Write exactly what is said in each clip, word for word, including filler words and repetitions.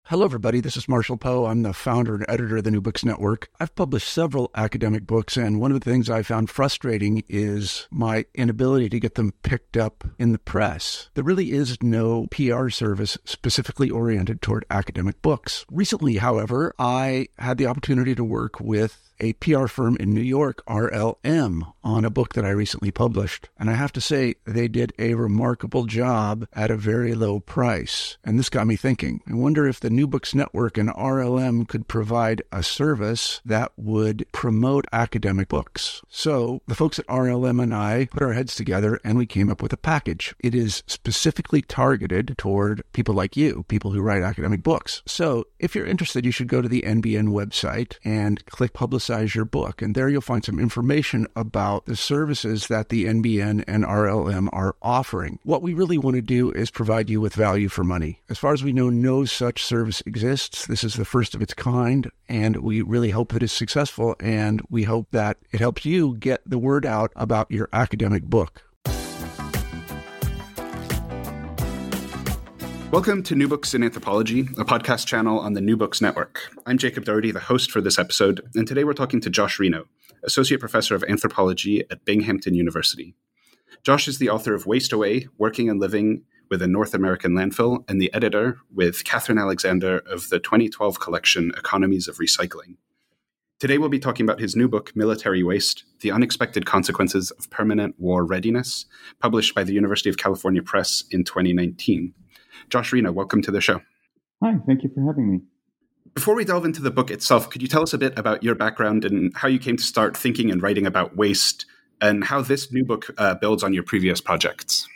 Hello, everybody. This is Marshall Poe. I'm the founder and editor of the New Books Network. I've published several academic books, and one of the things I found frustrating is my inability to get them picked up in the press. There really is no P R service specifically oriented toward academic books. Recently, however, I had the opportunity to work with a P R firm in New York, R L M, on a book that I recently published. And I have to say, they did a remarkable job at a very low price. And this got me thinking. I wonder if the New Books Network and R L M could provide a service that would promote academic books. So the folks at R L M and I put our heads together and we came up with a package. It is specifically targeted toward people like you, people who write academic books. So if you're interested, you should go to the N B N website and click Publicize your book. And there you'll find some information about the services that the N B N and R L M are offering. What we really want to do is provide you with value for money. As far as we know, no such service exists. This is the first of its kind, and we really hope that it's successful, and we hope that it helps you get the word out about your academic book. Welcome to New Books in Anthropology, a podcast channel on the New Books Network. I'm Jacob Doherty, the host for this episode, and today we're talking to Josh Reno, Associate Professor of Anthropology at Binghamton University. Josh is the author of Waste Away, Working and Living with a North American Landfill, and the editor with Catherine Alexander of the twenty twelve collection Economies of Recycling. Today we'll be talking about his new book, Military Waste, The Unexpected Consequences of Permanent War Readiness, published by the University of California Press in twenty nineteen. Josh Reno, welcome to the show. Hi, thank you for having me. Before we delve into the book itself, could you tell us a bit about your background and how you came to start thinking and writing about waste, and how this new book uh, builds on your previous projects?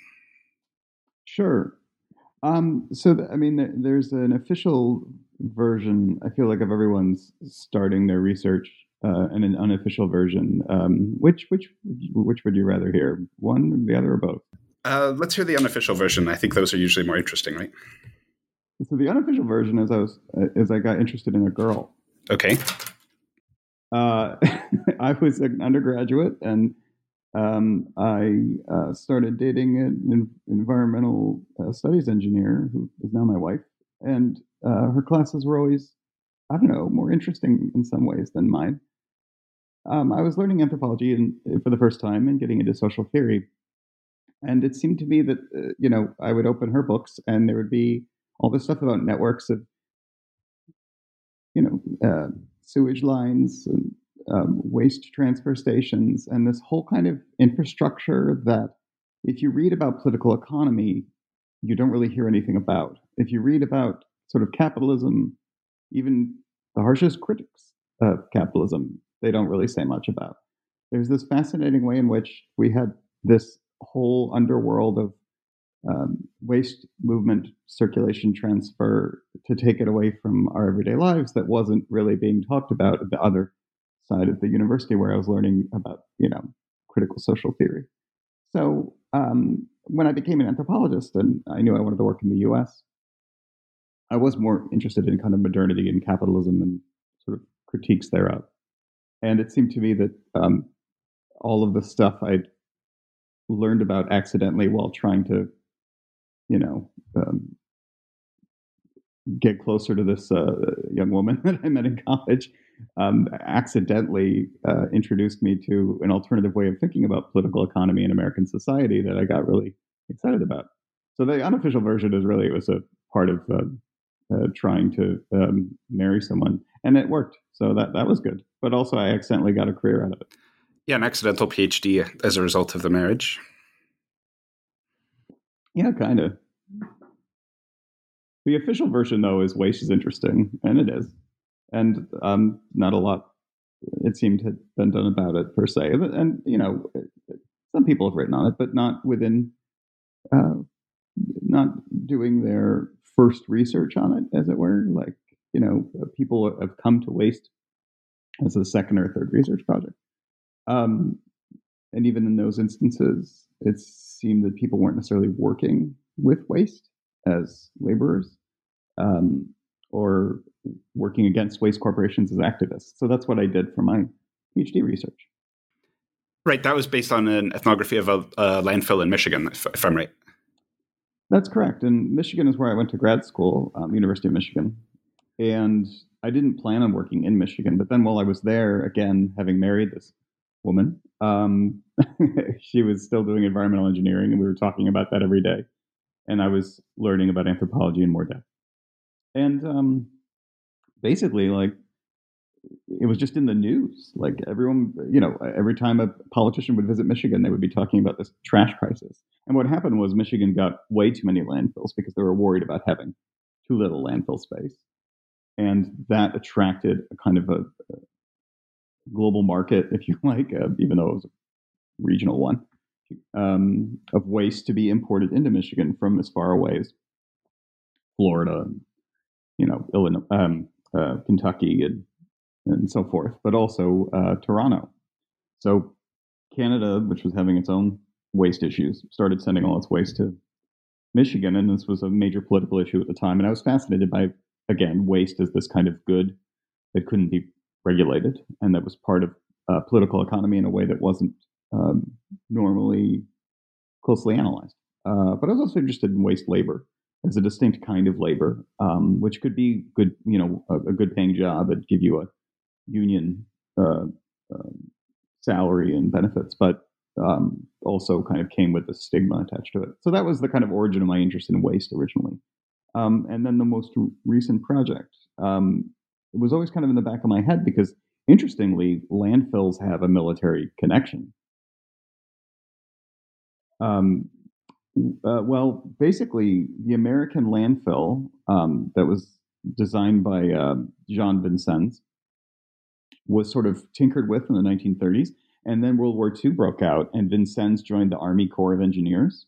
Sure. Um, so, th- I mean, there, there's an official version, I feel like, of everyone's starting their research, uh, and an unofficial version. Um, which, which, which would you rather hear? One, the other, or both? Uh, let's hear the unofficial version. I think those are usually more interesting, right? So the unofficial version is I was is I got interested in a girl. Okay. Uh, I was an undergraduate, and um, I uh, started dating an environmental uh, studies engineer who is now my wife. And uh, her classes were always, I don't know, more interesting in some ways than mine. Um, I was learning anthropology and, for the first time and getting into social theory. And it seemed to me that, uh, you know, I would open her books and there would be all this stuff about networks of, you know, uh, sewage lines and um, waste transfer stations, and this whole kind of infrastructure that if you read about political economy, you don't really hear anything about. If you read about sort of capitalism, even the harshest critics of capitalism, they don't really say much about. There's this fascinating way in which we had this whole underworld of um, waste movement, circulation, transfer to take it away from our everyday lives that wasn't really being talked about at the other side of the university where I was learning about, you know, critical social theory. So um, when I became an anthropologist and I knew I wanted to work in the U S, I was more interested in kind of modernity and capitalism and sort of critiques thereof. And it seemed to me that um, all of the stuff I'd learned about accidentally while trying to, you know, um, get closer to this uh, young woman that I met in college, um, accidentally uh, introduced me to an alternative way of thinking about political economy in American society that I got really excited about. So the unofficial version is really, it was a part of uh, uh, trying to um, marry someone, and it worked. So that, that was good. But also I accidentally got a career out of it. Yeah, an accidental PhD as a result of the marriage. Yeah, kind of. The official version, though, is waste is interesting, and it is. And um, not a lot, it seemed, had been done about it, per se. And, you know, some people have written on it, but not within, uh, not doing their first research on it, as it were. Like, you know, people have come to waste as a second or third research project. Um, and even in those instances, it seemed that people weren't necessarily working with waste as laborers, um, or working against waste corporations as activists. So that's what I did for my PhD research. Right. That was based on an ethnography of a, a landfill in Michigan, if, if I'm right. That's correct. And Michigan is where I went to grad school, um, University of Michigan. And I didn't plan on working in Michigan, but then while I was there, again, having married this woman, um, she was still doing environmental engineering, and we were talking about that every day. And I was learning about anthropology in more depth. And um, basically, like, it was just in the news. Like everyone, you know, every time a politician would visit Michigan, they would be talking about this trash crisis. And what happened was Michigan got way too many landfills because they were worried about having too little landfill space. And that attracted a kind of a, a global market, if you like, uh, even though it was a regional one, um, of waste to be imported into Michigan from as far away as Florida, you know, Illinois, um, uh, Kentucky, and, and so forth, but also uh, Toronto. So Canada, which was having its own waste issues, started sending all its waste to Michigan, and this was a major political issue at the time. And I was fascinated by, again, waste as this kind of good that couldn't be regulated, and that was part of uh, political economy in a way that wasn't um, normally closely analyzed. Uh, but I was also interested in waste labor as a distinct kind of labor, um, which could be good, you know, a, a good paying job and give you a union uh, uh, salary and benefits, but um, also kind of came with the stigma attached to it. So that was the kind of origin of my interest in waste originally. Um, and then the most recent project, um, it was always kind of in the back of my head because, interestingly, landfills have a military connection. Um, uh, well, basically, the American landfill um, that was designed by uh, Jean Vincennes was sort of tinkered with in the nineteen thirties. And then World War Two broke out, and Vincennes joined the Army Corps of Engineers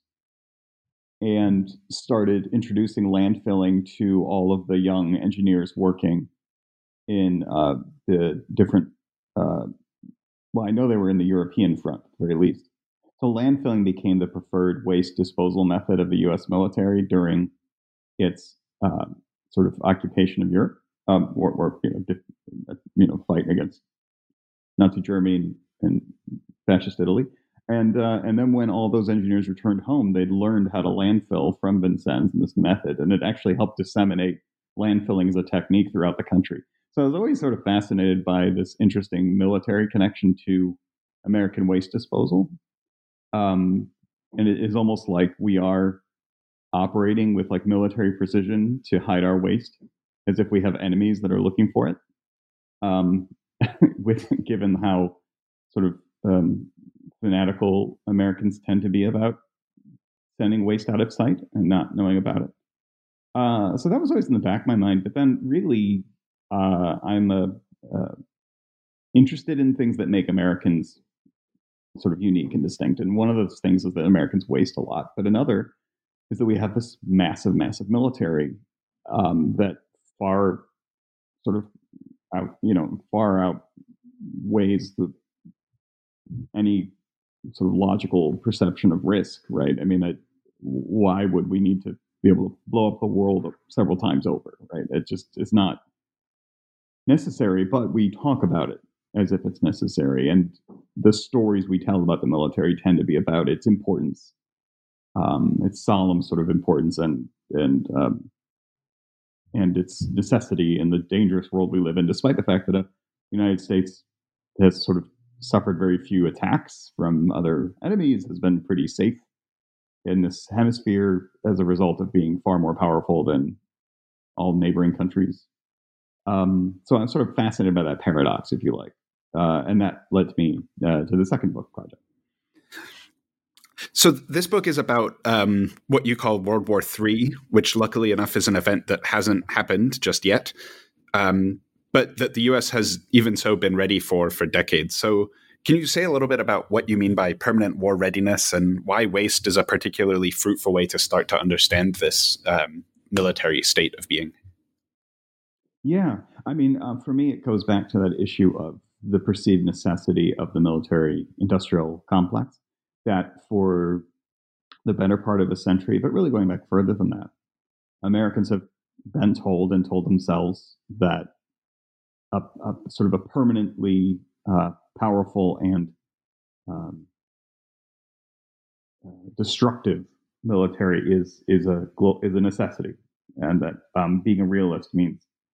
and started introducing landfilling to all of the young engineers working in uh, the different, uh, well, I know they were in the European front, at the very least. So landfilling became the preferred waste disposal method of the U S military during its uh, sort of occupation of Europe, um, or, or you know, diff, you know, fight against Nazi Germany and fascist Italy. And uh, and then when all those engineers returned home, they'd learned how to landfill from Vincennes in this method, and it actually helped disseminate landfilling as a technique throughout the country. So I was always sort of fascinated by this interesting military connection to American waste disposal. Um, and it is almost like we are operating with like military precision to hide our waste, as if we have enemies that are looking for it. Um, with given how sort of um, fanatical Americans tend to be about sending waste out of sight and not knowing about it. Uh, so that was always in the back of my mind. But then, really, uh, I'm a, uh, interested in things that make Americans sort of unique and distinct. And one of those things is that Americans waste a lot. But another is that we have this massive, massive military um, that far sort of out, you know, far outweighs the any sort of logical perception of risk, right? I mean, I, why would we need to be able to blow up the world several times over, right? It just is not necessary, but we talk about it as if it's necessary. And the stories we tell about the military tend to be about its importance, um, its solemn sort of importance, and and um, and its necessity in the dangerous world we live in, despite the fact that the United States has sort of suffered very few attacks from other enemies, has been pretty safe in this hemisphere as a result of being far more powerful than all neighboring countries. Um, so I'm sort of fascinated by that paradox, if you like. Uh, and that led me uh, to the second book project. So this book is about um, what you call World War Three, which luckily enough is an event that hasn't happened just yet, um, but that the U S has even so been ready for for decades. So can you say a little bit about what you mean by permanent war readiness and why waste is a particularly fruitful way to start to understand this um, military state of being? Yeah, I mean, uh, for me, it goes back to that issue of the perceived necessity of the military-industrial complex, that for the better part of a century, but really going back further than that, Americans have been told and told themselves that a, a sort of a permanently uh, powerful and um, uh, destructive military is is a is a necessity, and that um, being a realist means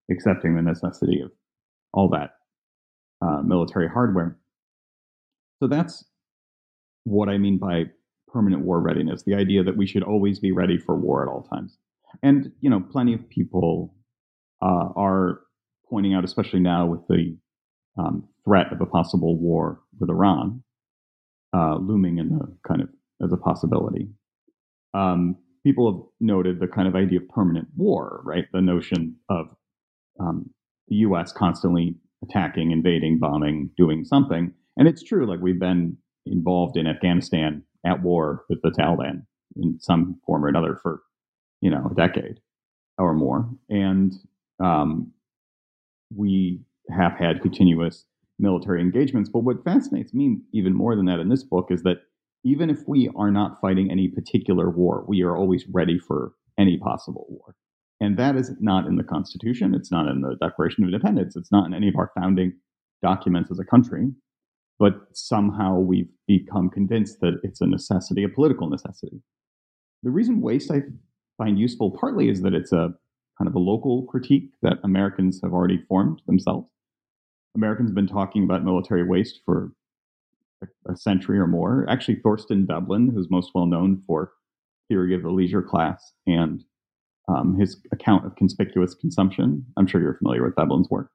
accepting the necessity of all that uh, military hardware. So that's what I mean by permanent war readiness, the idea that we should always be ready for war at all times. And, you know, plenty of people uh, are pointing out, especially now with the um, threat of a possible war with Iran uh, looming in the kind of as a possibility. Um, people have noted the kind of idea of permanent war, right? The notion of um, the U S constantly attacking, invading, bombing, doing something. And it's true, like we've been involved in Afghanistan at war with the Taliban in some form or another for, you know, a decade or more. And um, we have had continuous military engagements. But what fascinates me even more than that in this book is that even if we are not fighting any particular war, we are always ready for any possible war. And that is not in the Constitution. It's not in the Declaration of Independence. It's not in any of our founding documents as a country. But somehow we've become convinced that it's a necessity, a political necessity. The reason waste I find useful partly is that it's a kind of a local critique that Americans have already formed themselves. Americans have been talking about military waste for a, a century or more. Actually, Thorstein Veblen, who's most well known for Theory of the Leisure Class and um, his account of conspicuous consumption. I'm sure you're familiar with Veblen's work.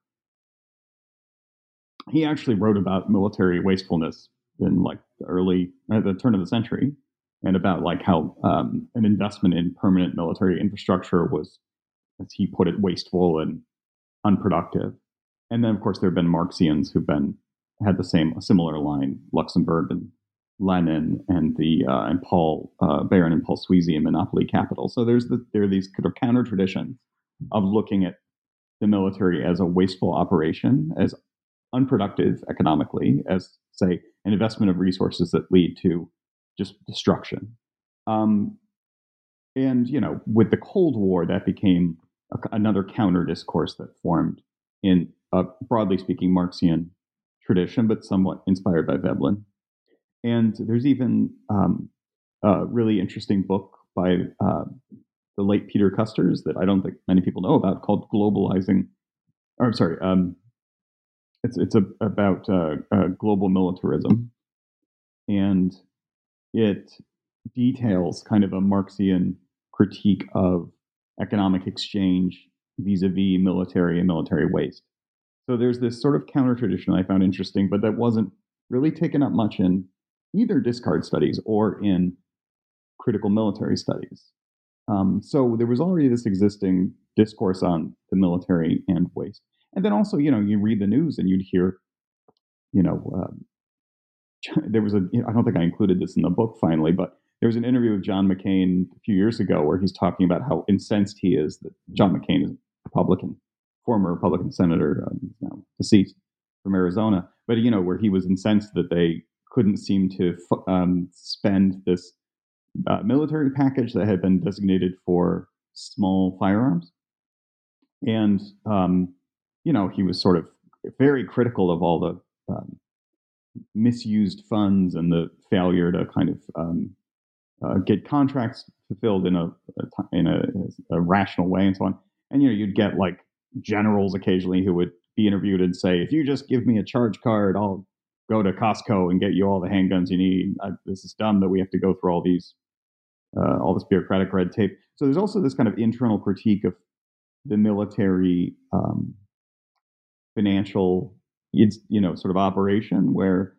He actually wrote about military wastefulness in like the early, at the turn of the century, and about like how um, an investment in permanent military infrastructure was, as he put it, wasteful and unproductive. And then, of course, there have been Marxians who've been had the same, a similar line, Luxemburg and Lenin and the uh, and Paul uh, Barron and Paul Sweezy in Monopoly Capital. So there's the, there are these kind of counter traditions of looking at the military as a wasteful operation, as unproductive economically, as, say, an investment of resources that lead to just destruction. Um, and, you know, with the Cold War, that became a, another counter discourse that formed in a, broadly speaking, Marxian tradition, but somewhat inspired by Veblen. And there's even um, a really interesting book by uh, the late Peter Custers that I don't think many people know about, called Globalizing, or I'm sorry, um, It's it's a, about uh, uh, global militarism, and it details kind of a Marxian critique of economic exchange vis-a-vis military and military waste. So there's this sort of counter tradition I found interesting, but that wasn't really taken up much in either discard studies or in critical military studies. Um, so there was already this existing discourse on the military and waste. And then also, you know, you read the news and you'd hear, you know, um, there was a, I don't think I included this in the book finally, but there was an interview with John McCain a few years ago where he's talking about how incensed he is that John McCain is a Republican, former Republican senator, um, now deceased, from Arizona. But, you know, where he was incensed that they couldn't seem to um, spend this uh, military package that had been designated for small firearms. And, um, you know, he was sort of very critical of all the um, misused funds and the failure to kind of um, uh, get contracts fulfilled in a, a in a, a rational way and so on. And, you know, you'd get like generals occasionally who would be interviewed and say, if you just give me a charge card, I'll go to Costco and get you all the handguns you need. I, this is dumb that we have to go through all these, uh, all this bureaucratic red tape. So there's also this kind of internal critique of the military um, financial, it's, you know, sort of operation where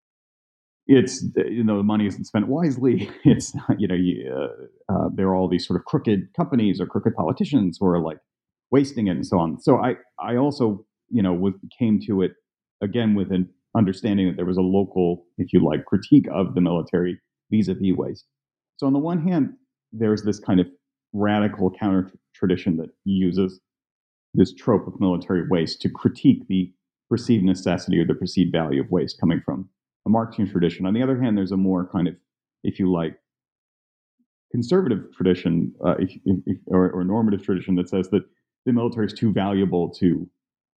it's, you know, the money isn't spent wisely. It's, you know, you, uh, uh, there are all these sort of crooked companies or crooked politicians who are like wasting it and so on. So I, I also, you know, was, came to it again with an understanding that there was a local, if you like, critique of the military vis-a-vis waste. So on the one hand, there's this kind of radical counter tradition that uses this trope of military waste to critique the perceived necessity or the perceived value of waste coming from a Marxian tradition. On the other hand, there's a more kind of, if you like, conservative tradition uh, if, if, or, or normative tradition that says that the military is too valuable to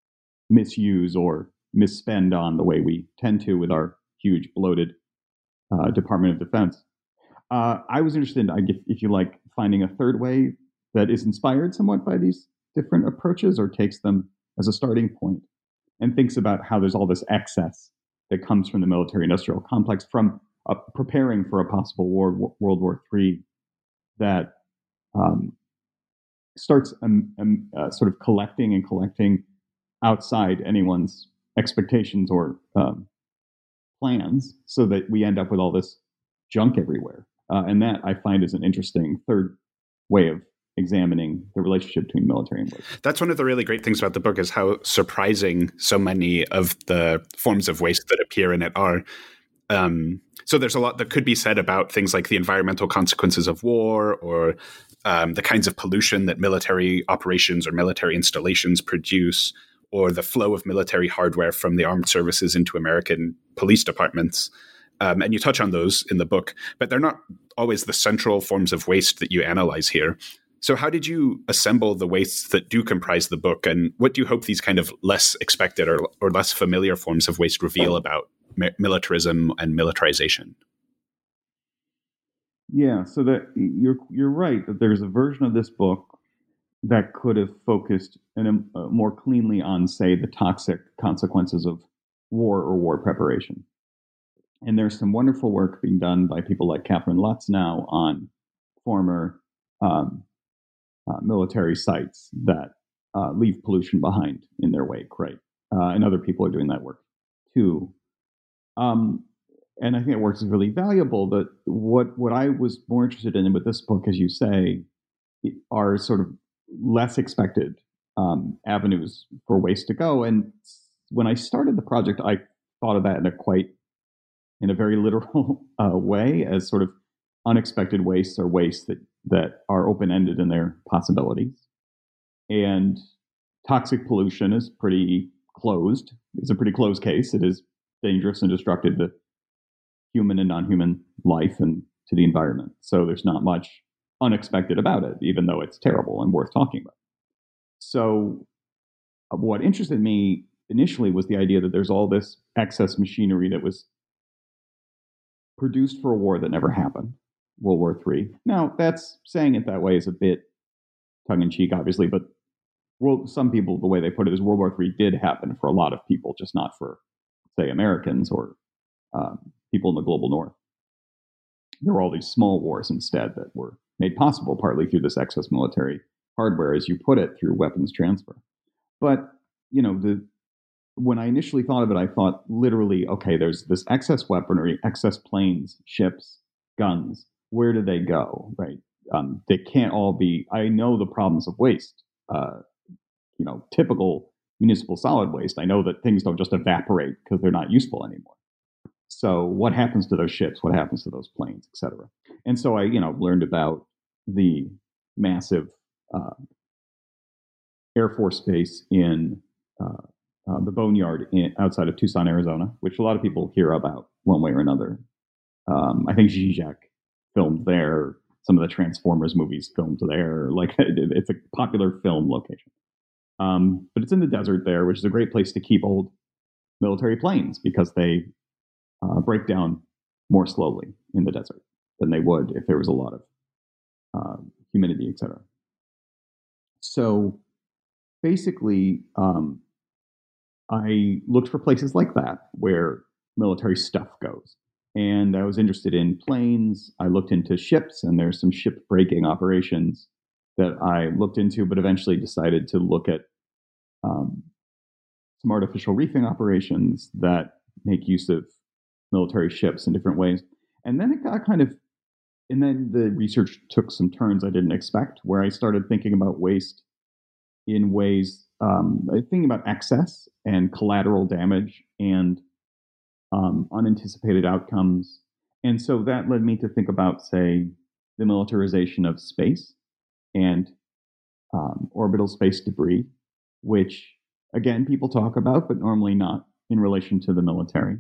misuse or misspend on the way we tend to with our huge bloated uh, Department of Defense. Uh, I was interested in, if, if you like, finding a third way that is inspired somewhat by these different approaches or takes them as a starting point and thinks about how there's all this excess that comes from the military-industrial complex from uh, preparing for a possible war, World War Three, that um, starts um, um, uh, sort of collecting and collecting outside anyone's expectations or um, plans, so that we end up with all this junk everywhere. Uh, and that I find is an interesting third way of examining the relationship between military and waste. That's one of the really great things about the book, is how surprising so many of the forms of waste that appear in it are. Um, so there's a lot that could be said about things like the environmental consequences of war, or um, the kinds of pollution that military operations or military installations produce, or the flow of military hardware from the armed services into American police departments. Um, and you touch on those in the book, but they're not always the central forms of waste that you analyze here. So how did you assemble the wastes that do comprise the book, and what do you hope these kind of less expected or, or less familiar forms of waste reveal about mi- militarism and militarization? Yeah, so that you're you're right that there's a version of this book that could have focused in a, uh, more cleanly on, say, the toxic consequences of war or war preparation. And there's some wonderful work being done by people like Catherine Lutz now on former um, uh, military sites that uh, leave pollution behind in their wake, right? Uh, and other people are doing that work too. Um, and I think it works is really valuable. But what what I was more interested in with this book, as you say, are sort of less expected um, avenues for waste to go. And when I started the project, I thought of that in a quite in a very literal uh, way, as sort of unexpected wastes or wastes that, that are open-ended in their possibilities. And toxic pollution is pretty closed. It's a pretty closed case. It is dangerous and destructive to human and non-human life and to the environment. So there's not much unexpected about it, even though it's terrible and worth talking about. So uh, what interested me initially was the idea that there's all this excess machinery that was produced for a war that never happened, World War Three. Now, that's saying it that way is a bit tongue-in-cheek, obviously, but world, some people, the way they put it is World War Three did happen for a lot of people, just not for, say, Americans or um, people in the global north. There were all these small wars instead that were made possible partly through this excess military hardware, as you put it, through weapons transfer. But, you know, the when I initially thought of it, I thought literally, okay, there's this excess weaponry, excess planes, ships, guns. Where do they go, right? Um, they can't all be, I know the problems of waste, uh, you know, typical municipal solid waste. I know that things don't just evaporate because they're not useful anymore. So what happens to those ships? What happens to those planes, et cetera? And so I, you know, learned about the massive uh, Air Force base in uh, uh, the Boneyard in, outside of Tucson, Arizona, which a lot of people hear about one way or another. Um, I think Zizek filmed there. Some of the Transformers movies filmed there. Like it, it's a popular film location. Um, but it's in the desert there, which is a great place to keep old military planes because they uh, break down more slowly in the desert than they would if there was a lot of uh, humidity, et cetera. So basically, um, I looked for places like that where military stuff goes. And I was interested in planes. I looked into ships, and there's some ship breaking operations that I looked into, but eventually decided to look at um, some artificial reefing operations that make use of military ships in different ways. And then it got kind of, and then the research took some turns I didn't expect, where I started thinking about waste in ways, um, thinking about excess and collateral damage and um, unanticipated outcomes. And so that led me to think about, say, the militarization of space and um, orbital space debris, which, again, people talk about, but normally not in relation to the military,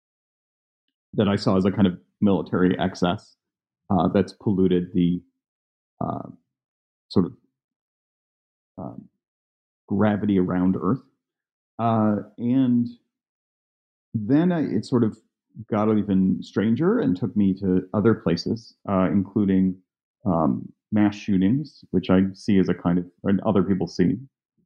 that I saw as a kind of military excess uh, that's polluted the uh, sort of um, gravity around Earth. Uh, and then I, it sort of got even stranger and took me to other places, uh, including um, mass shootings, which I see as a kind of, and other people see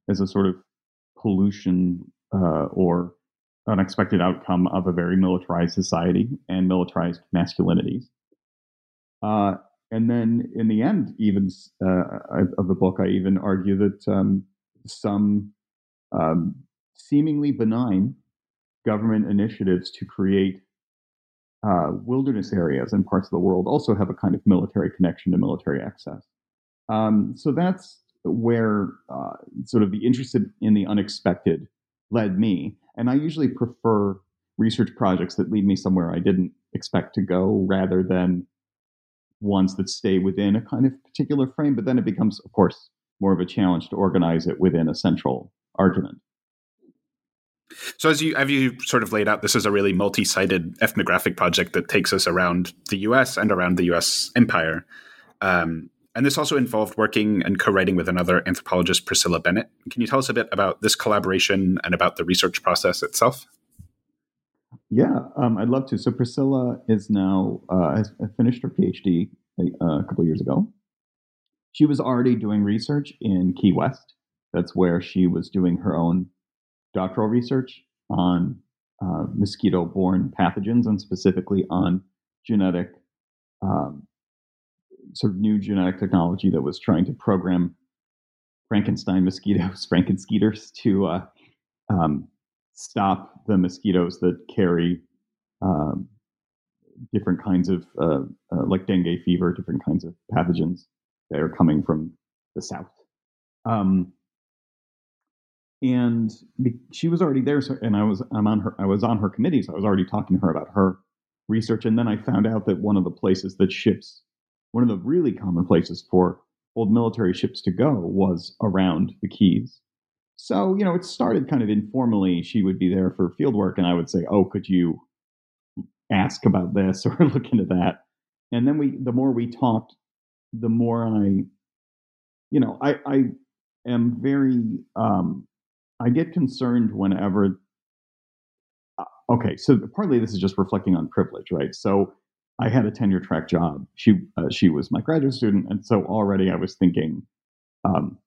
as a sort of pollution uh, or unexpected outcome of a very militarized society and militarized masculinities. Uh, and then in the end, even uh, of the book, I even argue that um, some um, seemingly benign government initiatives to create uh, wilderness areas in parts of the world also have a kind of military connection to military excess. Um, so that's where uh, sort of the interest in the unexpected led me. And I usually prefer research projects that lead me somewhere I didn't expect to go rather than ones that stay within a kind of particular frame. But then it becomes, of course, more of a challenge to organize it within a central argument. So as you have you sort of laid out, this is a really multi-sided ethnographic project that takes us around the U S and around the U S empire. Um, and this also involved working and co-writing with another anthropologist, Priscilla Bennett. Can you tell us a bit about this collaboration and about the research process itself? Yeah, um, I'd love to. So Priscilla is now uh, has finished her PhD a, a couple of years ago. She was already doing research in Key West. That's where she was doing her own doctoral research on uh, mosquito-borne pathogens and specifically on genetic, um, sort of new genetic technology that was trying to program Frankenstein mosquitoes, Frankenskeeters, to uh, um, stop the mosquitoes that carry um, different kinds of, uh, uh, like dengue fever, different kinds of pathogens that are coming from the south. Um, and be- she was already there, so, and I was I'm on her I was on her committee, so I was already talking to her about her research. And then I found out that one of the places that ships, one of the really common places for old military ships to go was around the Keys. So, you know, it started kind of informally. She would be there for field work, and I would say, oh, could you ask about this or look into that? And then we, the more we talked, the more I, you know, I, I am very, um, I get concerned whenever, uh, okay, so partly this is just reflecting on privilege, right? So I had a tenure track job. She, uh, she was my graduate student. And so already I was thinking, um,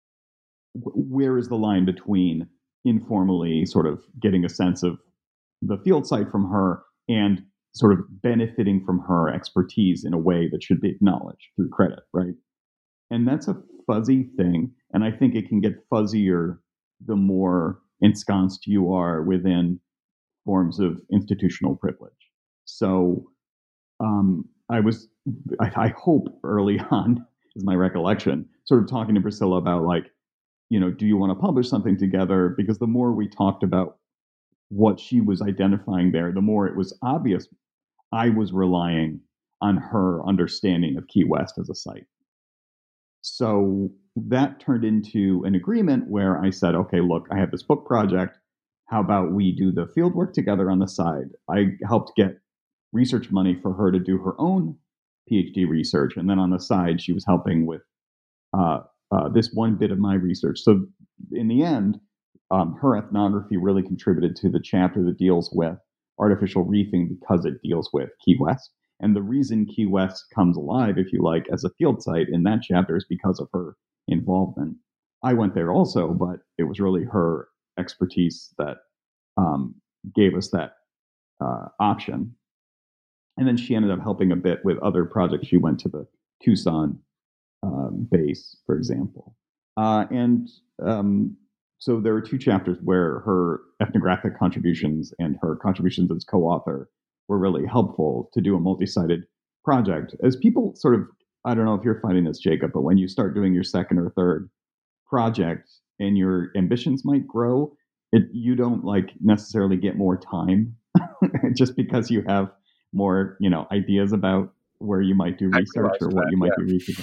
where is the line between informally sort of getting a sense of the field site from her and sort of benefiting from her expertise in a way that should be acknowledged through credit, right? And that's a fuzzy thing. And I think it can get fuzzier the more ensconced you are within forms of institutional privilege. So um, I was, I, I hope early on, is my recollection, sort of talking to Priscilla about like, you know, do you want to publish something together? Because the more we talked about what she was identifying there, the more it was obvious I was relying on her understanding of Key West as a site. So that turned into an agreement where I said, okay, look, I have this book project. How about we do the field work together on the side? I helped get research money for her to do her own PhD research. And then on the side, she was helping with uh, uh, this one bit of my research. So in the end, um, her ethnography really contributed to the chapter that deals with artificial reefing because it deals with Key West. And the reason Key West comes alive, if you like, as a field site in that chapter is because of her involvement. I went there also, but it was really her expertise that um, gave us that uh, option. And then she ended up helping a bit with other projects. She went to the Tucson um, base, for example. Uh, and um, so there were two chapters where her ethnographic contributions and her contributions as co-author were really helpful to do a multi-sided project. As people sort of, I don't know if you're finding this, Jacob, but when you start doing your second or third project and your ambitions might grow, it, you don't like necessarily get more time just because you have more, you know, ideas about where you might do research or what that, you might yeah. be researching.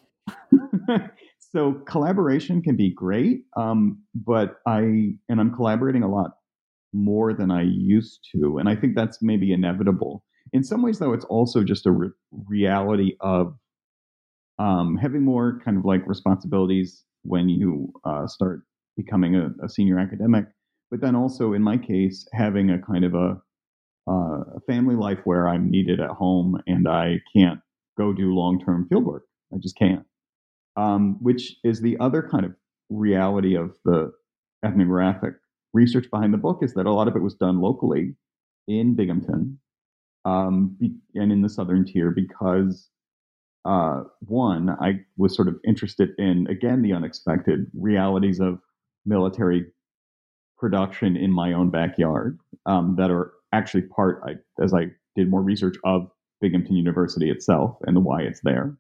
So collaboration can be great, um, but I, and I'm collaborating a lot more than I used to. And I think that's maybe inevitable. In some ways, though, it's also just a re- reality of um, having more kind of like responsibilities when you uh, start becoming a, a senior academic. But then also, in my case, having a kind of a, uh, a family life where I'm needed at home and I can't go do long-term field work. I just can't. Um, which is the other kind of reality of the ethnographic research behind the book is that a lot of it was done locally in Binghamton um, be, and in the Southern Tier because, uh, one, I was sort of interested in, again, the unexpected realities of military production in my own backyard um, that are actually part, I, as I did more research of Binghamton University itself and why it's there.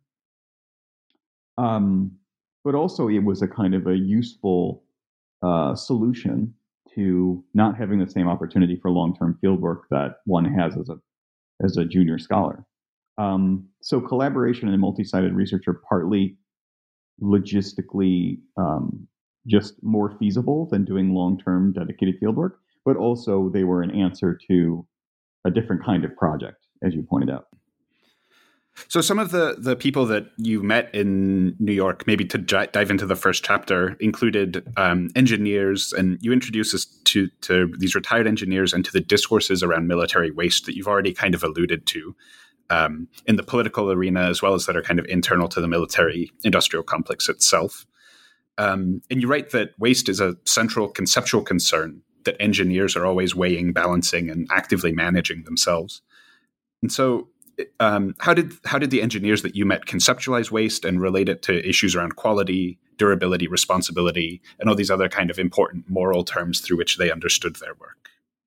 Um, but also it was a kind of a useful uh, solution to not having the same opportunity for long-term fieldwork that one has as a as a junior scholar. Um, so collaboration and multi-sided research are partly logistically um, just more feasible than doing long-term dedicated fieldwork, but also they were an answer to a different kind of project, as you pointed out. So some of the, the people that you met in New York, maybe to j- dive into the first chapter, included um, engineers, and you introduce us to, to these retired engineers and to the discourses around military waste that you've already kind of alluded to um, in the political arena, as well as that are kind of internal to the military industrial complex itself. Um, and you write that waste is a central conceptual concern that engineers are always weighing, balancing, and actively managing themselves. And so Um, how did how did the engineers that you met conceptualize waste and relate it to issues around quality, durability, responsibility, and all these other kind of important moral terms through which they understood their work?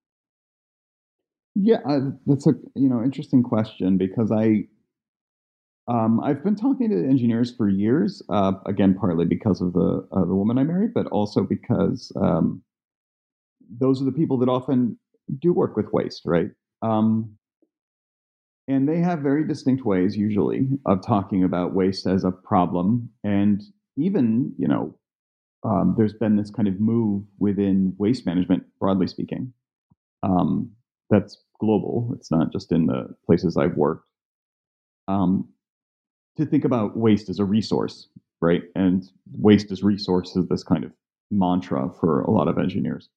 Yeah, uh, that's a you know interesting question because I um, I've been talking to engineers for years. Uh, again, partly because of the uh, the woman I married, but also because um, those are the people that often do work with waste, right? Um, And they have very distinct ways, usually, of talking about waste as a problem. And even, you know, um, there's been this kind of move within waste management, broadly speaking, um, that's global. It's not just in the places I've worked. Um, to think about waste as a resource, right? And waste as resource is this kind of mantra for a lot of engineers.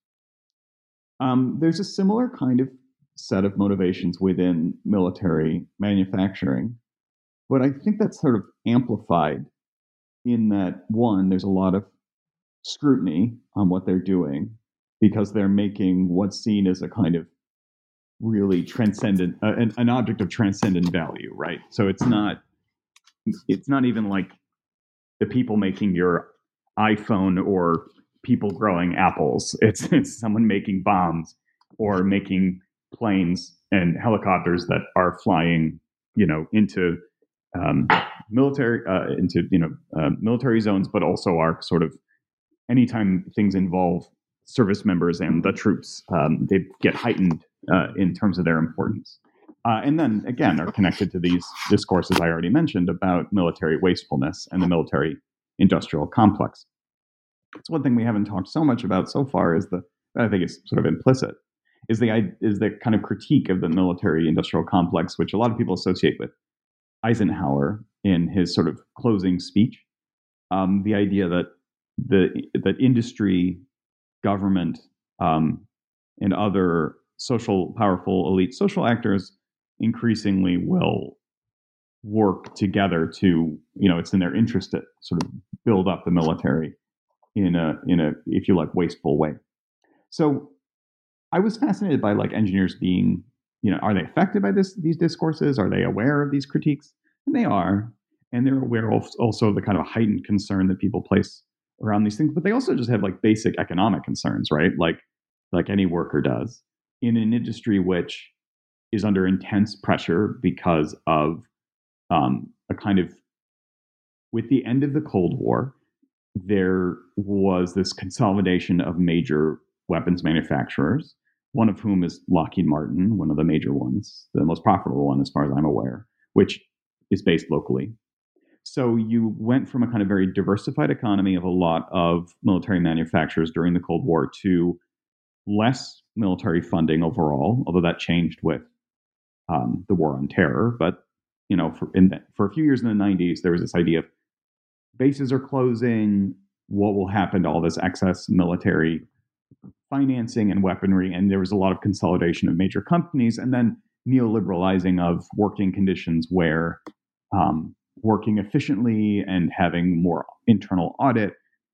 Um, there's a similar kind of set of motivations within military manufacturing. But I think that's sort of amplified in that, one, there's a lot of scrutiny on what they're doing because they're making what's seen as a kind of really transcendent, uh, an, an object of transcendent value, right? So it's not, it's not even like the people making your iPhone or people growing apples. It's, it's someone making bombs or making planes and helicopters that are flying, you know, into um, military, uh, into you know, uh, military zones, but also are sort of anytime things involve service members and the troops, um, they get heightened uh, in terms of their importance. Uh, and then again, are connected to these discourses I already mentioned about military wastefulness and the military industrial complex. It's one thing we haven't talked so much about so far is the, I think it's sort of implicit, is the is the kind of critique of the military industrial complex, which a lot of people associate with Eisenhower in his sort of closing speech. Um, the idea that the that industry, government, um, and other social powerful elite social actors increasingly will work together to, you know, it's in their interest to sort of build up the military in a in a, if you like, wasteful way. So I was fascinated by like engineers being, you know, are they affected by this these discourses? Are they aware of these critiques? And they are, and they're aware of also of the kind of heightened concern that people place around these things. But they also just have like basic economic concerns, right? Like like any worker does in an industry which is under intense pressure because of um, a kind of, with the end of the Cold War, there was this consolidation of major weapons manufacturers, one of whom is Lockheed Martin, one of the major ones, the most profitable one as far as I'm aware, which is based locally. So you went from a kind of very diversified economy of a lot of military manufacturers during the Cold War to less military funding overall, although that changed with um, the war on terror. But you know, for, in the, for a few years in the nineties, there was this idea of bases are closing. What will happen to all this excess military financing and weaponry? And there was a lot of consolidation of major companies, and then neoliberalizing of working conditions where um, working efficiently and having more internal audit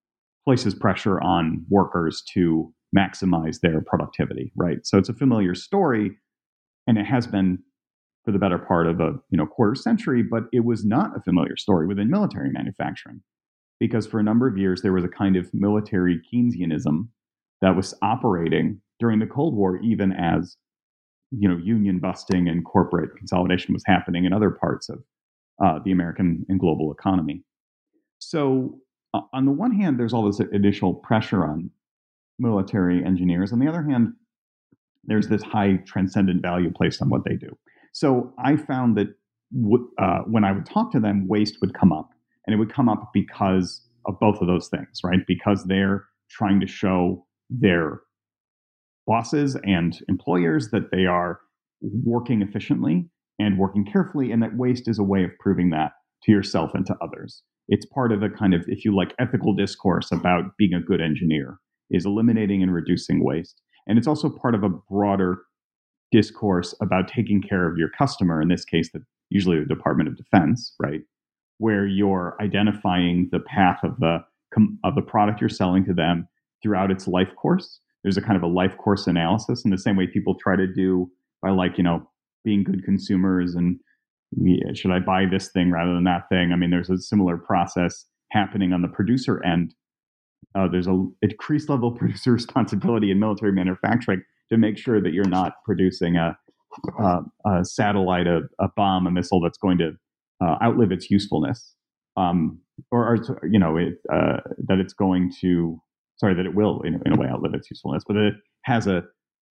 places pressure on workers to maximize their productivity, right? So it's a familiar story, and it has been for the better part of a you know quarter century, but it was not a familiar story within military manufacturing, because for a number of years there was a kind of military Keynesianism that was operating during the Cold War, even as you know union busting and corporate consolidation was happening in other parts of uh, the American and global economy. So uh, on the one hand, there's all this initial pressure on military engineers. On the other hand, there's this high transcendent value placed on what they do. So I found that w- uh, when I would talk to them, waste would come up. And it would come up because of both of those things, right? Because they're trying to show their bosses and employers that they are working efficiently and working carefully, and that waste is a way of proving that to yourself and to others. It's part of a kind of, if you like, ethical discourse about being a good engineer, is eliminating and reducing waste. And it's also part of a broader discourse about taking care of your customer, in this case, the, usually the Department of Defense, right? Where you're identifying the path of the of the product you're selling to them throughout its life course. There's a kind of a life course analysis in the same way people try to do by, like, you know, being good consumers and should I buy this thing rather than that thing? I mean, there's a similar process happening on the producer end. Uh, there's a increased level of producer responsibility in military manufacturing to make sure that you're not producing a, a, a satellite, a, a bomb, a missile that's going to uh, outlive its usefulness, um, or, or you know, it, uh, that it's going to, sorry, that it will in, in a way outlive its usefulness, but it has a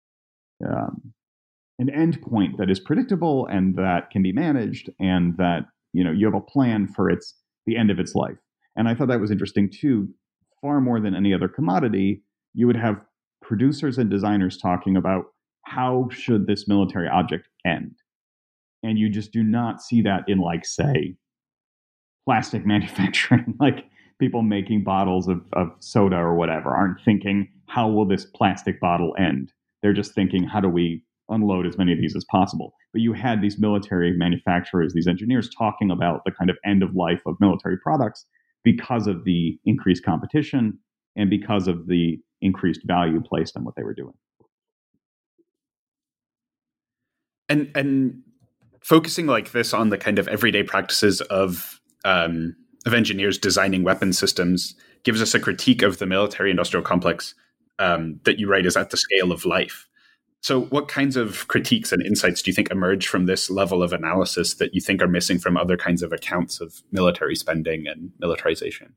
um, an end point that is predictable and that can be managed, and that you know you have a plan for its the end of its life. And I thought that was interesting too. Far more than any other commodity, you would have producers and designers talking about how should this military object end. And you just do not see that in, like, say, plastic manufacturing. Like, people making bottles of, of soda or whatever aren't thinking, how will this plastic bottle end? They're just thinking, how do we unload as many of these as possible? But you had these military manufacturers, these engineers talking about the kind of end of life of military products because of the increased competition and because of the increased value placed on what they were doing. And and focusing like this on the kind of everyday practices of um, of engineers designing weapon systems gives us a critique of the military-industrial complex um, that you write is at the scale of life. So what kinds of critiques and insights do you think emerge from this level of analysis that you think are missing from other kinds of accounts of military spending and militarization?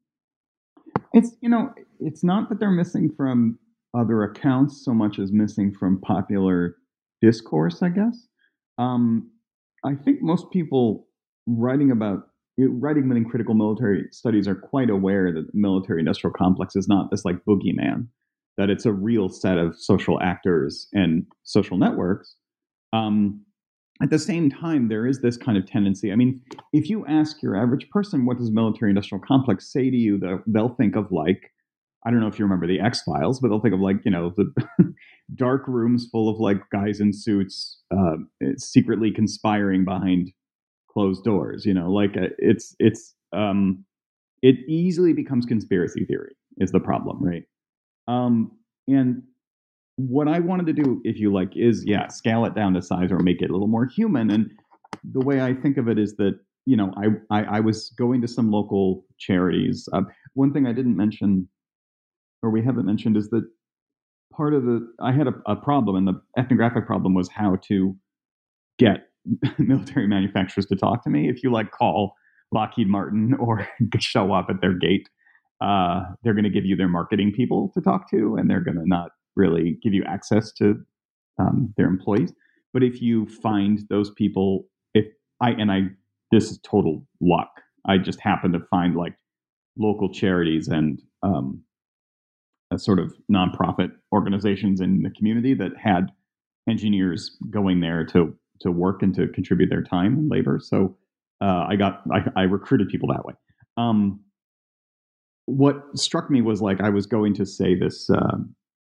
It's, you know, it's not that they're missing from other accounts so much as missing from popular discourse, I guess. Um, I think most people writing about writing within critical military studies are quite aware that the military-industrial complex is not this like boogeyman, that it's a real set of social actors and social networks. Um, at the same time, there is this kind of tendency. I mean, if you ask your average person, what does military-industrial complex say to you, they'll think of, like, I don't know if you remember the X-Files, but they'll think of, like, you know, the dark rooms full of, like, guys in suits uh, secretly conspiring behind closed doors. You know, like, it's it's um, it easily becomes conspiracy theory is the problem, right? Um, and what I wanted to do, if you like, is, yeah, scale it down to size or make it a little more human. And the way I think of it is that, you know, I, I, I was going to some local charities. Uh, one thing I didn't mention, or we haven't mentioned, is that part of the, I had a, a problem, and the ethnographic problem was how to get military manufacturers to talk to me. If you, like, call Lockheed Martin or show up at their gate, uh, they're going to give you their marketing people to talk to, and they're going to not really give you access to um, their employees. But if you find those people, if I, and I, this is total luck. I just happened to find, like, local charities and um, a sort of nonprofit organizations in the community that had engineers going there to to work and to contribute their time and labor. So uh, I got I, I recruited people that way. Um, what struck me was, like, I was going to say this uh,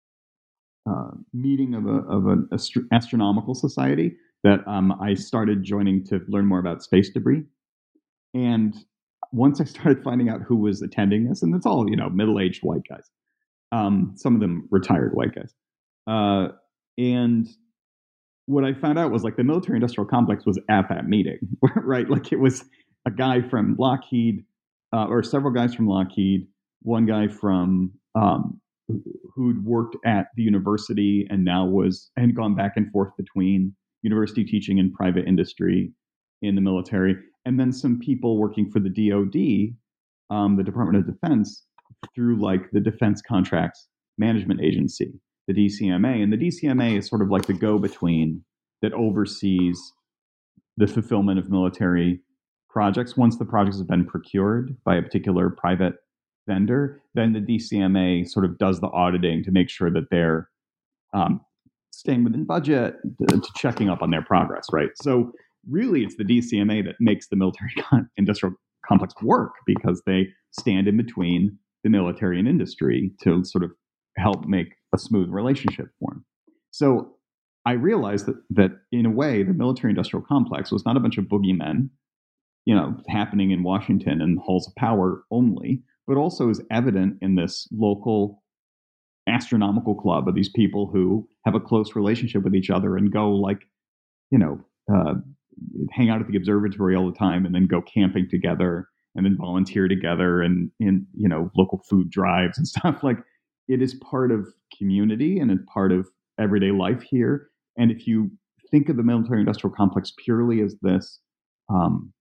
uh, meeting of a of an astro- astronomical society that um, I started joining to learn more about space debris, and once I started finding out who was attending this, and it's all, you know, middle-aged white guys, um, some of them retired white guys. Uh, and what I found out was like the military industrial complex was at that meeting, right? Like it was a guy from Lockheed, uh, or several guys from Lockheed, one guy from um, who'd worked at the university and now was and gone back and forth between university teaching and private industry in the military, and then some people working for the D O D, um, the Department of Defense, through like the Defense Contracts Management Agency, the D C M A. And the D C M A is sort of like the go-between that oversees the fulfillment of military projects. Once the projects have been procured by a particular private vendor, then the D C M A sort of does the auditing to make sure that they're um, staying within budget, to, to checking up on their progress, right? So really, it's the D C M A that makes the military industrial complex work, because they stand in between the military and industry to sort of help make a smooth relationship form. So I realized that, that in a way, the military industrial complex was not a bunch of boogeymen, you know, happening in Washington and halls of power only, but also is evident in this local astronomical club of these people who have a close relationship with each other and go like, you know, uh, hang out at the observatory all the time and then go camping together and then volunteer together and in, you know, local food drives and stuff. Like it is part of community and it's part of everyday life here. And if you think of the military industrial complex purely as this um,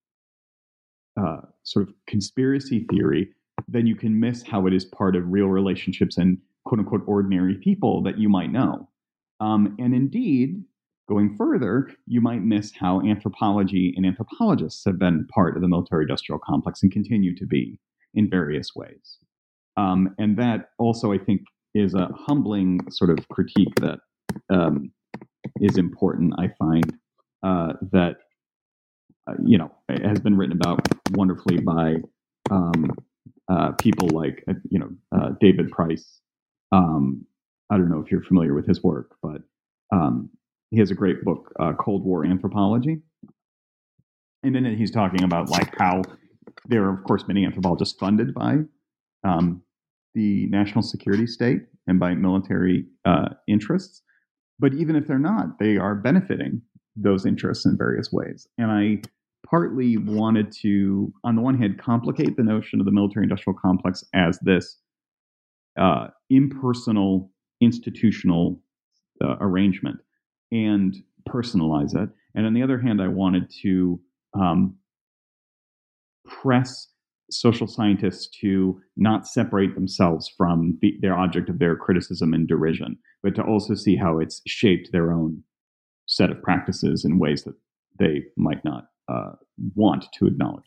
uh, sort of conspiracy theory, then you can miss how it is part of real relationships and quote unquote ordinary people that you might know. Um, and indeed, going further, you might miss how anthropology and anthropologists have been part of the military industrial complex and continue to be in various ways. Um, and that also, I think, is a humbling sort of critique that um, is important, I find, uh, that, uh, you know, has been written about wonderfully by um, uh, people like, uh, you know, uh, David Price. Um, I don't know if you're familiar with his work, but um, he has a great book, uh, Cold War Anthropology. And in it, he's talking about like how there are, of course, many anthropologists funded by um, the national security state and by military uh, interests. But even if they're not, they are benefiting those interests in various ways. And I partly wanted to, on the one hand, complicate the notion of the military industrial complex as this uh, impersonal institutional uh, arrangement and personalize it. And on the other hand, I wanted to um, press social scientists to not separate themselves from the, their object of their criticism and derision, but to also see how it's shaped their own set of practices in ways that they might not uh, want to acknowledge.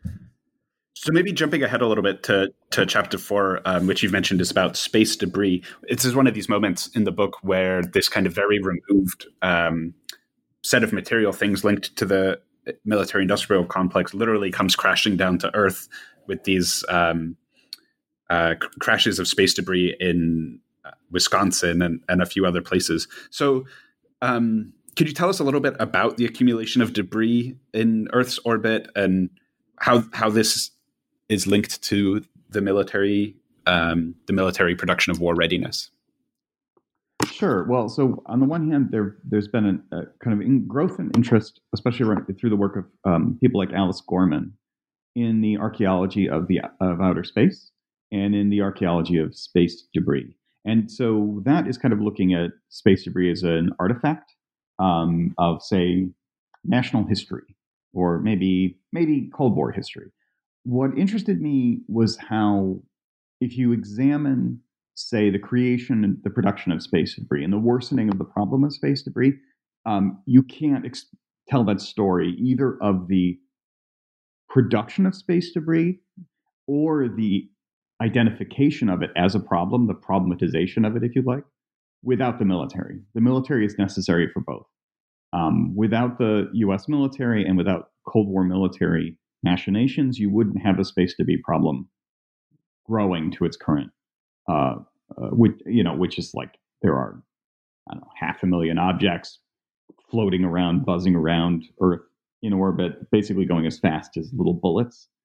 So maybe jumping ahead a little bit to, to chapter four, um, which you've mentioned is about space debris. This is one of these moments in the book where this kind of very removed um, set of material things linked to the military industrial complex literally comes crashing down to Earth with these um, uh, c- crashes of space debris in uh, Wisconsin and, and a few other places. So um, could you tell us a little bit about the accumulation of debris in Earth's orbit and how how this is linked to the military, um, the military production of war readiness? Sure. Well, so on the one hand, there there's been a, a kind of in growth in interest, especially around, through the work of um, people like Alice Gorman, in the archaeology of the of outer space and in the archaeology of space debris. And so that is kind of looking at space debris as an artifact um, of, say, national history or maybe maybe Cold War history. What interested me was how, if you examine, say, the creation and the production of space debris and the worsening of the problem of space debris, um, you can't ex- tell that story either of the production of space debris or the identification of it as a problem, the problematization of it, if you like, without the military. The military is necessary for both. Um, without the U S military and without Cold War military machinations, you wouldn't have a space debris problem growing to its current, uh, uh, which, you know, which is like there are, I don't know, half a million objects floating around, buzzing around Earth in orbit, basically going as fast as little bullets.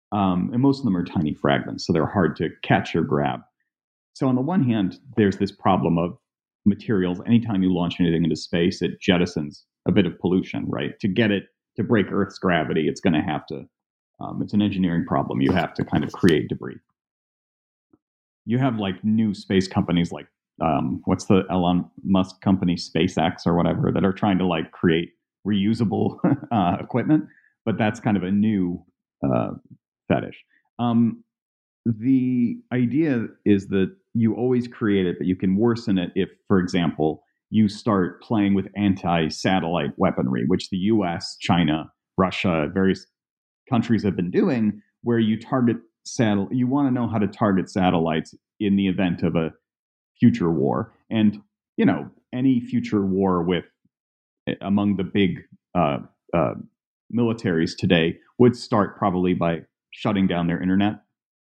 Um, and most of them are tiny fragments, so they're hard to catch or grab. So on the one hand, there's this problem of materials. Anytime you launch anything into space, it jettisons a bit of pollution, right? To get it to break Earth's gravity, it's going to have to, um, it's an engineering problem. You have to kind of create debris. You have like new space companies like, um, what's the Elon Musk company, SpaceX or whatever, that are trying to like create reusable uh, equipment, but that's kind of a new uh, fetish. Um, the idea is that you always create it, but you can worsen it if, for example, you start playing with anti-satellite weaponry, which the U S, China, Russia, various countries have been doing, where you target satel- you want to know how to target satellites in the event of a future war. And, you know, any future war with among the big uh, uh, militaries today would start probably by shutting down their internet.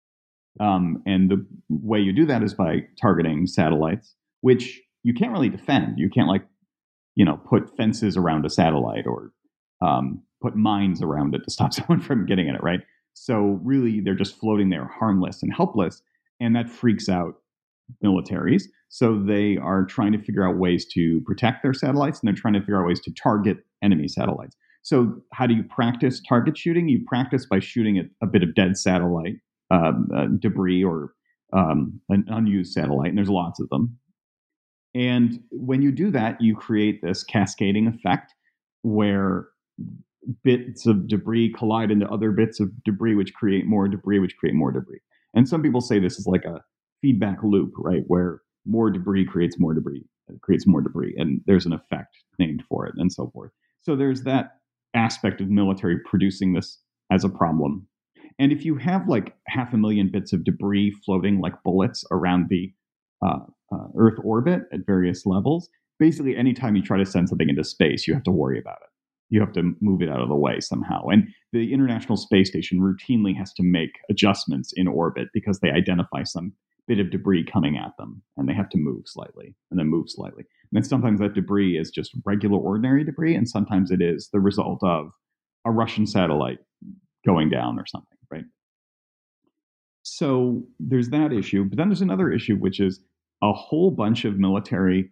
Um, and the way you do that is by targeting satellites, which you can't really defend. You can't like, you know, put fences around a satellite or um, put mines around it to stop someone from getting at it, right? So really, they're just floating there harmless and helpless. And that freaks out militaries. So they are trying to figure out ways to protect their satellites, and they're trying to figure out ways to target enemy satellites. So how do you practice target shooting? You practice by shooting at a bit of dead satellite um, uh, debris or um, an unused satellite, and there's lots of them. And when you do that, you create this cascading effect where bits of debris collide into other bits of debris, which create more debris, which create more debris. And some people say this is like a feedback loop, right? Where more debris creates more debris, creates more debris, and there's an effect named for it, and so forth. So there's that aspect of military producing this as a problem. And if you have like half a million bits of debris floating like bullets around the uh, uh, Earth orbit at various levels, basically anytime you try to send something into space, you have to worry about it. You have to move it out of the way somehow. And the International Space Station routinely has to make adjustments in orbit because they identify some bit of debris coming at them, and they have to move slightly and then move slightly. And then sometimes that debris is just regular, ordinary debris, and sometimes it is the result of a Russian satellite going down or something, right? So there's that issue. But then there's another issue, which is a whole bunch of military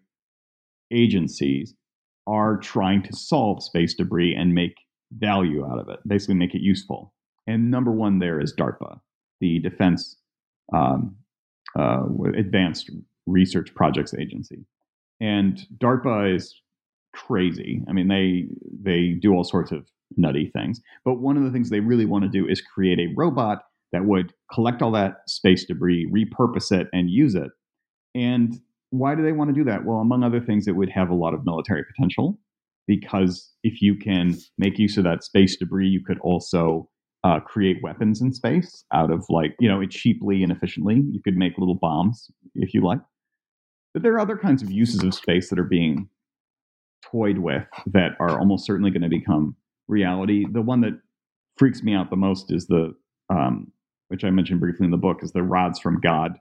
agencies are trying to solve space debris and make value out of it, basically make it useful. And number one there is DARPA, the Defense um, uh, Advanced Research Projects Agency. And DARPA is crazy. I mean, they they do all sorts of nutty things. But one of the things they really want to do is create a robot that would collect all that space debris, repurpose it, and use it. And why do they want to do that? Well, among other things, it would have a lot of military potential, because if you can make use of that space debris, you could also uh, create weapons in space out of, like, you know, it cheaply and efficiently. You could make little bombs if you like. But there are other kinds of uses of space that are being toyed with that are almost certainly going to become reality. The one that freaks me out the most is the, um, which I mentioned briefly in the book, is the Rods from God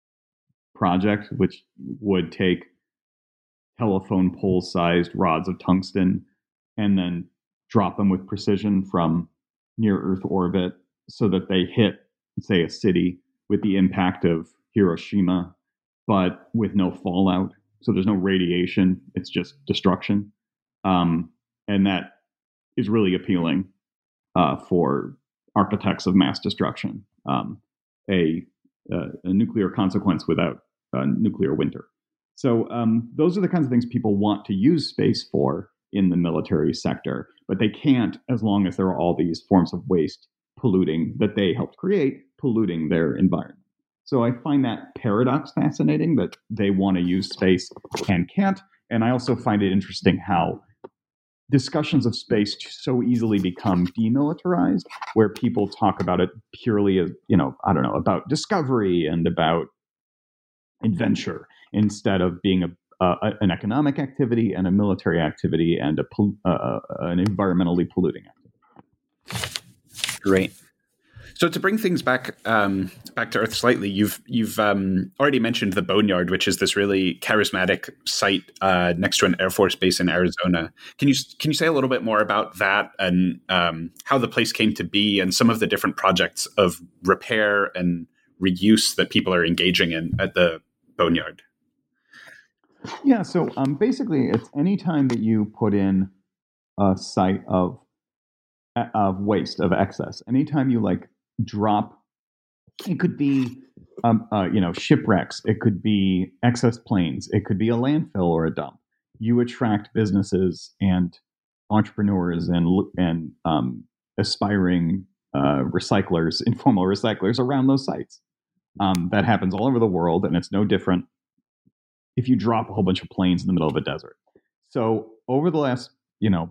project, which would take telephone pole-sized rods of tungsten and then drop them with precision from near Earth orbit so that they hit, say, a city with the impact of Hiroshima, but with no fallout. So there's no radiation. It's just destruction. Um, and that is really appealing uh, for architects of mass destruction. Um, a, uh, a nuclear consequence without a nuclear winter. So um, those are the kinds of things people want to use space for in the military sector, but they can't as long as there are all these forms of waste polluting that they helped create, polluting their environment. So I find that paradox fascinating, that they want to use space and can't. And I also find it interesting how discussions of space so easily become demilitarized, where people talk about it purely as, you know, I don't know, about discovery and about adventure, instead of being a, uh, an economic activity and a military activity and a uh, an environmentally polluting activity. Great. So to bring things back um, back to Earth slightly, you've you've um, already mentioned the Boneyard, which is this really charismatic site uh, next to an Air Force base in Arizona. Can you can you say a little bit more about that and um, how the place came to be and some of the different projects of repair and reuse that people are engaging in at the Boneyard? Yeah, so um, basically, it's any time that you put in a site of of waste, of excess, anytime you like drop, it could be um, uh, you know shipwrecks, it could be excess planes, it could be a landfill or a dump. You attract businesses and entrepreneurs and and um, aspiring uh, recyclers, informal recyclers around those sites. Um, that happens all over the world, and it's no different if you drop a whole bunch of planes in the middle of a desert. So over the last, you know,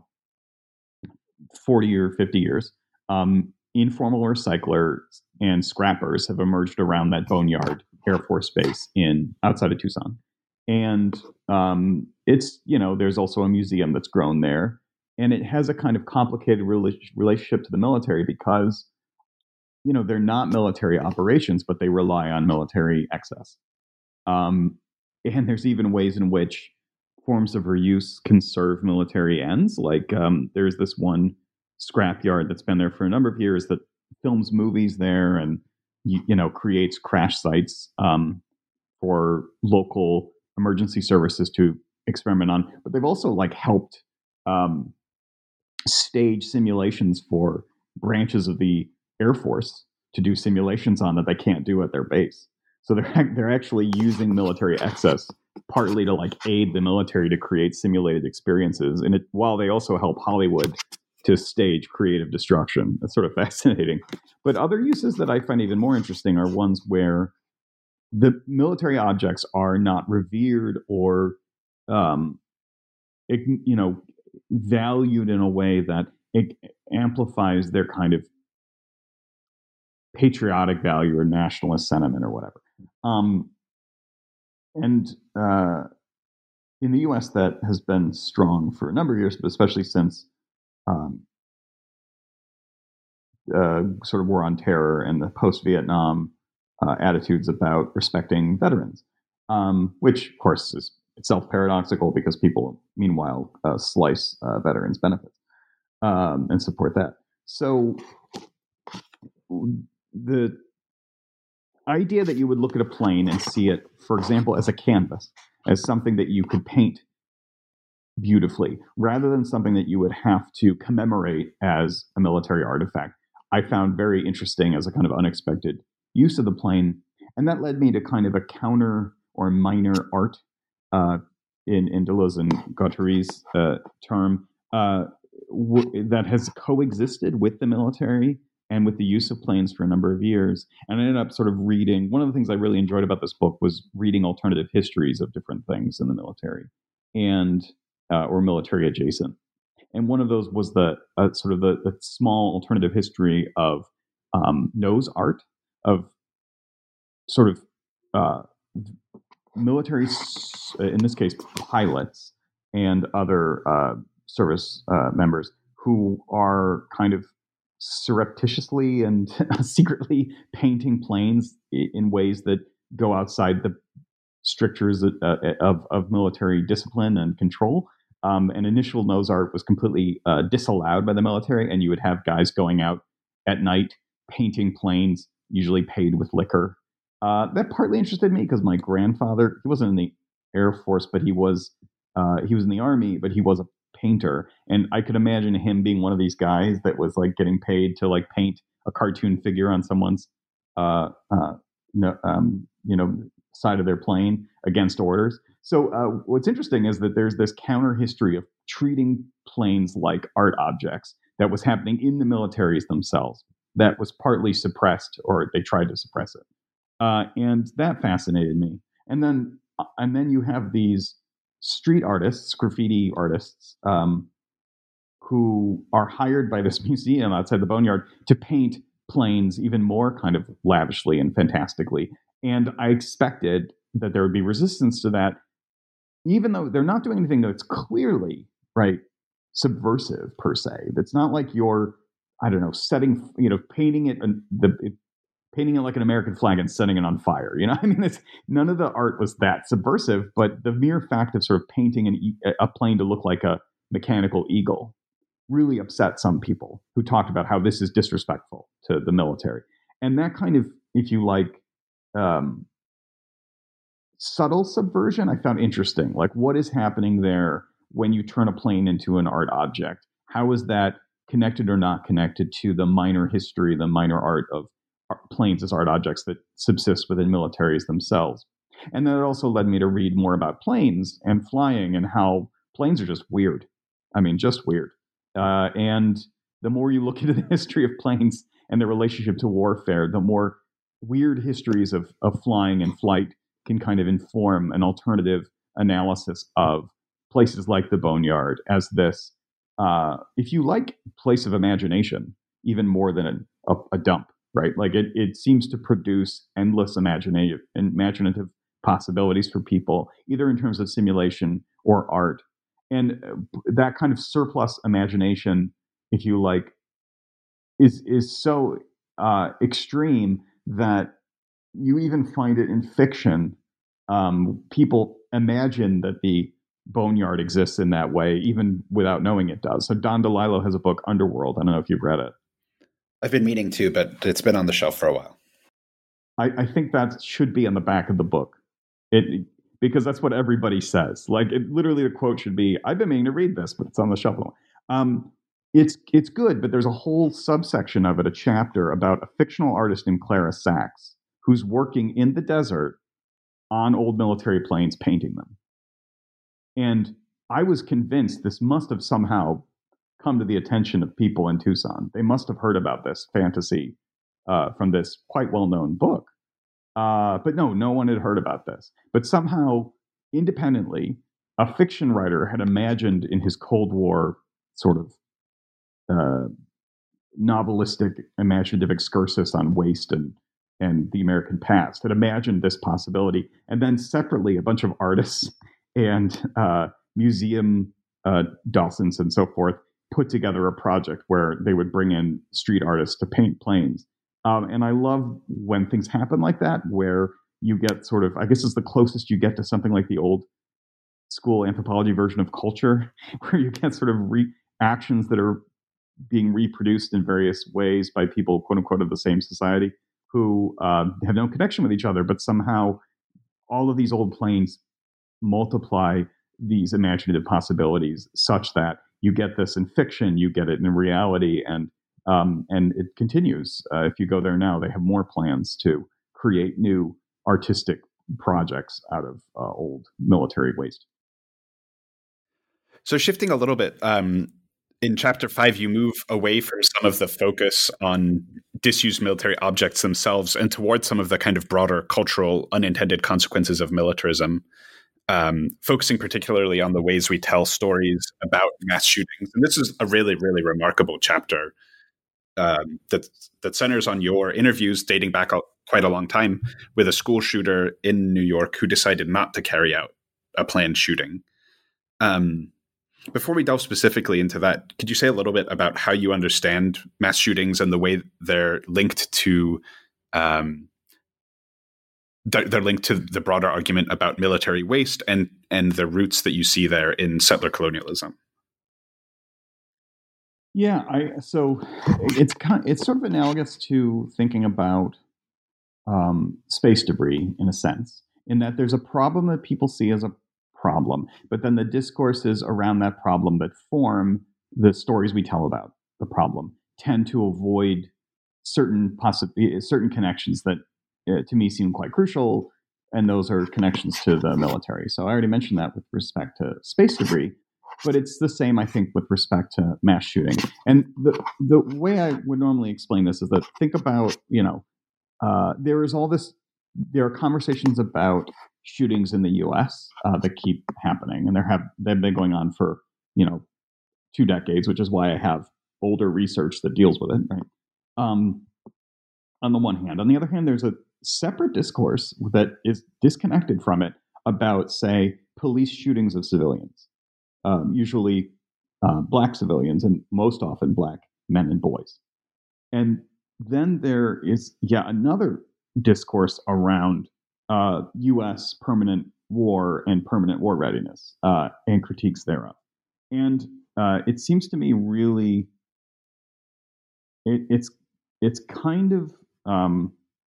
forty or fifty years, um, informal recyclers and scrappers have emerged around that Boneyard Air Force Base in outside of Tucson. And um, it's, you know, there's also a museum that's grown there. And it has a kind of complicated rela- relationship to the military because, you know, they're not military operations, but they rely on military excess. Um, and there's even ways in which forms of reuse can serve military ends. Like um, there's this one scrapyard that's been there for a number of years that films movies there and you, you know creates crash sites um, for local emergency services to experiment on. But they've also like helped um, stage simulations for branches of the Air Force to do simulations on that they can't do at their base. So they're they're actually using military excess partly to like aid the military to create simulated experiences, and it, while they also help Hollywood to stage creative destruction. That's sort of fascinating. But other uses that I find even more interesting are ones where the military objects are not revered or, um, it, you know, valued in a way that it amplifies their kind of patriotic value or nationalist sentiment or whatever. Um, and uh, in the U S, that has been strong for a number of years, but especially since um, uh, sort of war on terror and the post-Vietnam uh, attitudes about respecting veterans, um, which, of course, is itself paradoxical because people, meanwhile, uh, slice uh, veterans' benefits um, and support that. So the idea that you would look at a plane and see it, for example, as a canvas, as something that you could paint beautifully, rather than something that you would have to commemorate as a military artifact, I found very interesting as a kind of unexpected use of the plane. And that led me to kind of a counter or minor art, uh, in, in Deleuze and Guattari's uh, term, uh, w- that has coexisted with the military and with the use of planes for a number of years. And I ended up sort of reading, one of the things I really enjoyed about this book was reading alternative histories of different things in the military and uh, or military adjacent. And one of those was the uh, sort of the, the small alternative history of um, nose art, of sort of uh, military, in this case, pilots and other uh, service uh, members who are kind of surreptitiously and secretly painting planes in ways that go outside the strictures of, uh, of, of military discipline and control. Um, and initial nose art was completely uh, disallowed by the military, and you would have guys going out at night painting planes, usually paid with liquor. Uh, that partly interested me because my grandfather, he wasn't in the Air Force, but he was uh, he was in the Army, but he was a painter, and I could imagine him being one of these guys that was like getting paid to like paint a cartoon figure on someone's uh, uh, no, um, you know side of their plane against orders. So uh, what's interesting is that there's this counter history of treating planes like art objects that was happening in the militaries themselves that was partly suppressed, or they tried to suppress it. Uh, and that fascinated me. And then and then you have these street artists, graffiti artists, um, who are hired by this museum outside the Boneyard to paint planes even more kind of lavishly and fantastically. And I expected that there would be resistance to that, even though they're not doing anything that's clearly, right, subversive per se. That's not like you're I don't know, setting, you know, painting it, the, it, painting it like an American flag and setting it on fire. You know, I mean, it's, none of the art was that subversive, but the mere fact of sort of painting an, a plane to look like a mechanical eagle really upset some people who talked about how this is disrespectful to the military. And that kind of, if you like, um, subtle subversion, I found interesting. Like, what is happening there when you turn a plane into an art object? How is that connected or not connected to the minor history, the minor art of planes as art objects that subsist within militaries themselves? And then it also led me to read more about planes and flying and how planes are just weird. I mean, just weird. Uh, and the more you look into the history of planes and their relationship to warfare, the more weird histories of, of flying and flight can kind of inform an alternative analysis of places like the Boneyard as this, uh, if you like, place of imagination, even more than a, a, a dump, right? Like it, it seems to produce endless imaginative, imaginative possibilities for people, either in terms of simulation or art. And that kind of surplus imagination, if you like, is is so uh, extreme that you even find it in fiction. Um, people imagine that the Boneyard exists in that way, even without knowing it does. So Don DeLillo has a book, Underworld. I don't know if you've read it. I've been meaning to, but it's been on the shelf for a while. I, I think that should be on the back of the book. It because that's what everybody says. Like, it, literally, the quote should be, "I've been meaning to read this, but it's on the shelf." Um, it's it's good, but there's a whole subsection of it, a chapter about a fictional artist named Clara Sachs, who's working in the desert on old military planes, painting them. And I was convinced this must have somehow come to the attention of people in Tucson. They must have heard about this fantasy uh, from this quite well-known book. Uh, but no, no one had heard about this. But somehow, independently, a fiction writer had imagined in his Cold War sort of uh, novelistic, imaginative excursus on waste and and the American past, had imagined this possibility. And then separately, a bunch of artists and uh, museum uh, docents and so forth put together a project where they would bring in street artists to paint planes. Um, and I love when things happen like that, where you get sort of, I guess it's the closest you get to something like the old school anthropology version of culture, where you get sort of reactions that are being reproduced in various ways by people, quote unquote, of the same society, who uh, have no connection with each other, but somehow all of these old planes multiply these imaginative possibilities such that you get this in fiction, you get it in reality, and um, and it continues. Uh, if you go there now, they have more plans to create new artistic projects out of uh, old military waste. So shifting a little bit, um, in chapter five, you move away from some of the focus on disused military objects themselves and towards some of the kind of broader cultural unintended consequences of militarism, um, focusing particularly on the ways we tell stories about mass shootings. And this is a really, really remarkable chapter um, that that centers on your interviews dating back a, quite a long time with a school shooter in New York who decided not to carry out a planned shooting. Um, Before we delve specifically into that, could you say a little bit about how you understand mass shootings and the way they're linked to um, they're linked to the broader argument about military waste and and the roots that you see there in settler colonialism? Yeah, I so it's kind of, it's sort of analogous to thinking about um, space debris in a sense, in that there's a problem that people see as a problem, but then the discourses around that problem that form the stories we tell about the problem tend to avoid certain possi- certain connections that uh, to me seem quite crucial, and those are connections to the military. So I already mentioned that with respect to space debris, but it's the same, I think, with respect to mass shooting. And the the way I would normally explain this is that think about, you know, uh, there is all this, there are conversations about shootings in the U S uh, that keep happening, and there have they've been going on for you know two decades, which is why I have older research that deals with it. Right. Um, on the one hand, on the other hand, there's a separate discourse that is disconnected from it about, say, police shootings of civilians, um, usually uh, black civilians, and most often black men and boys. And then there is yet another discourse around uh, U S permanent war and permanent war readiness uh, and critiques thereof. And uh, it seems to me really, it, it's it's kind of um,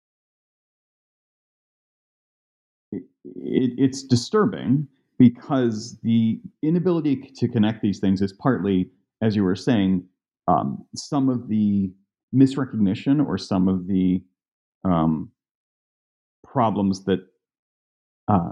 it, it, it's disturbing because the inability to connect these things is partly, as you were saying, um, some of the misrecognition or some of the um, problems that uh,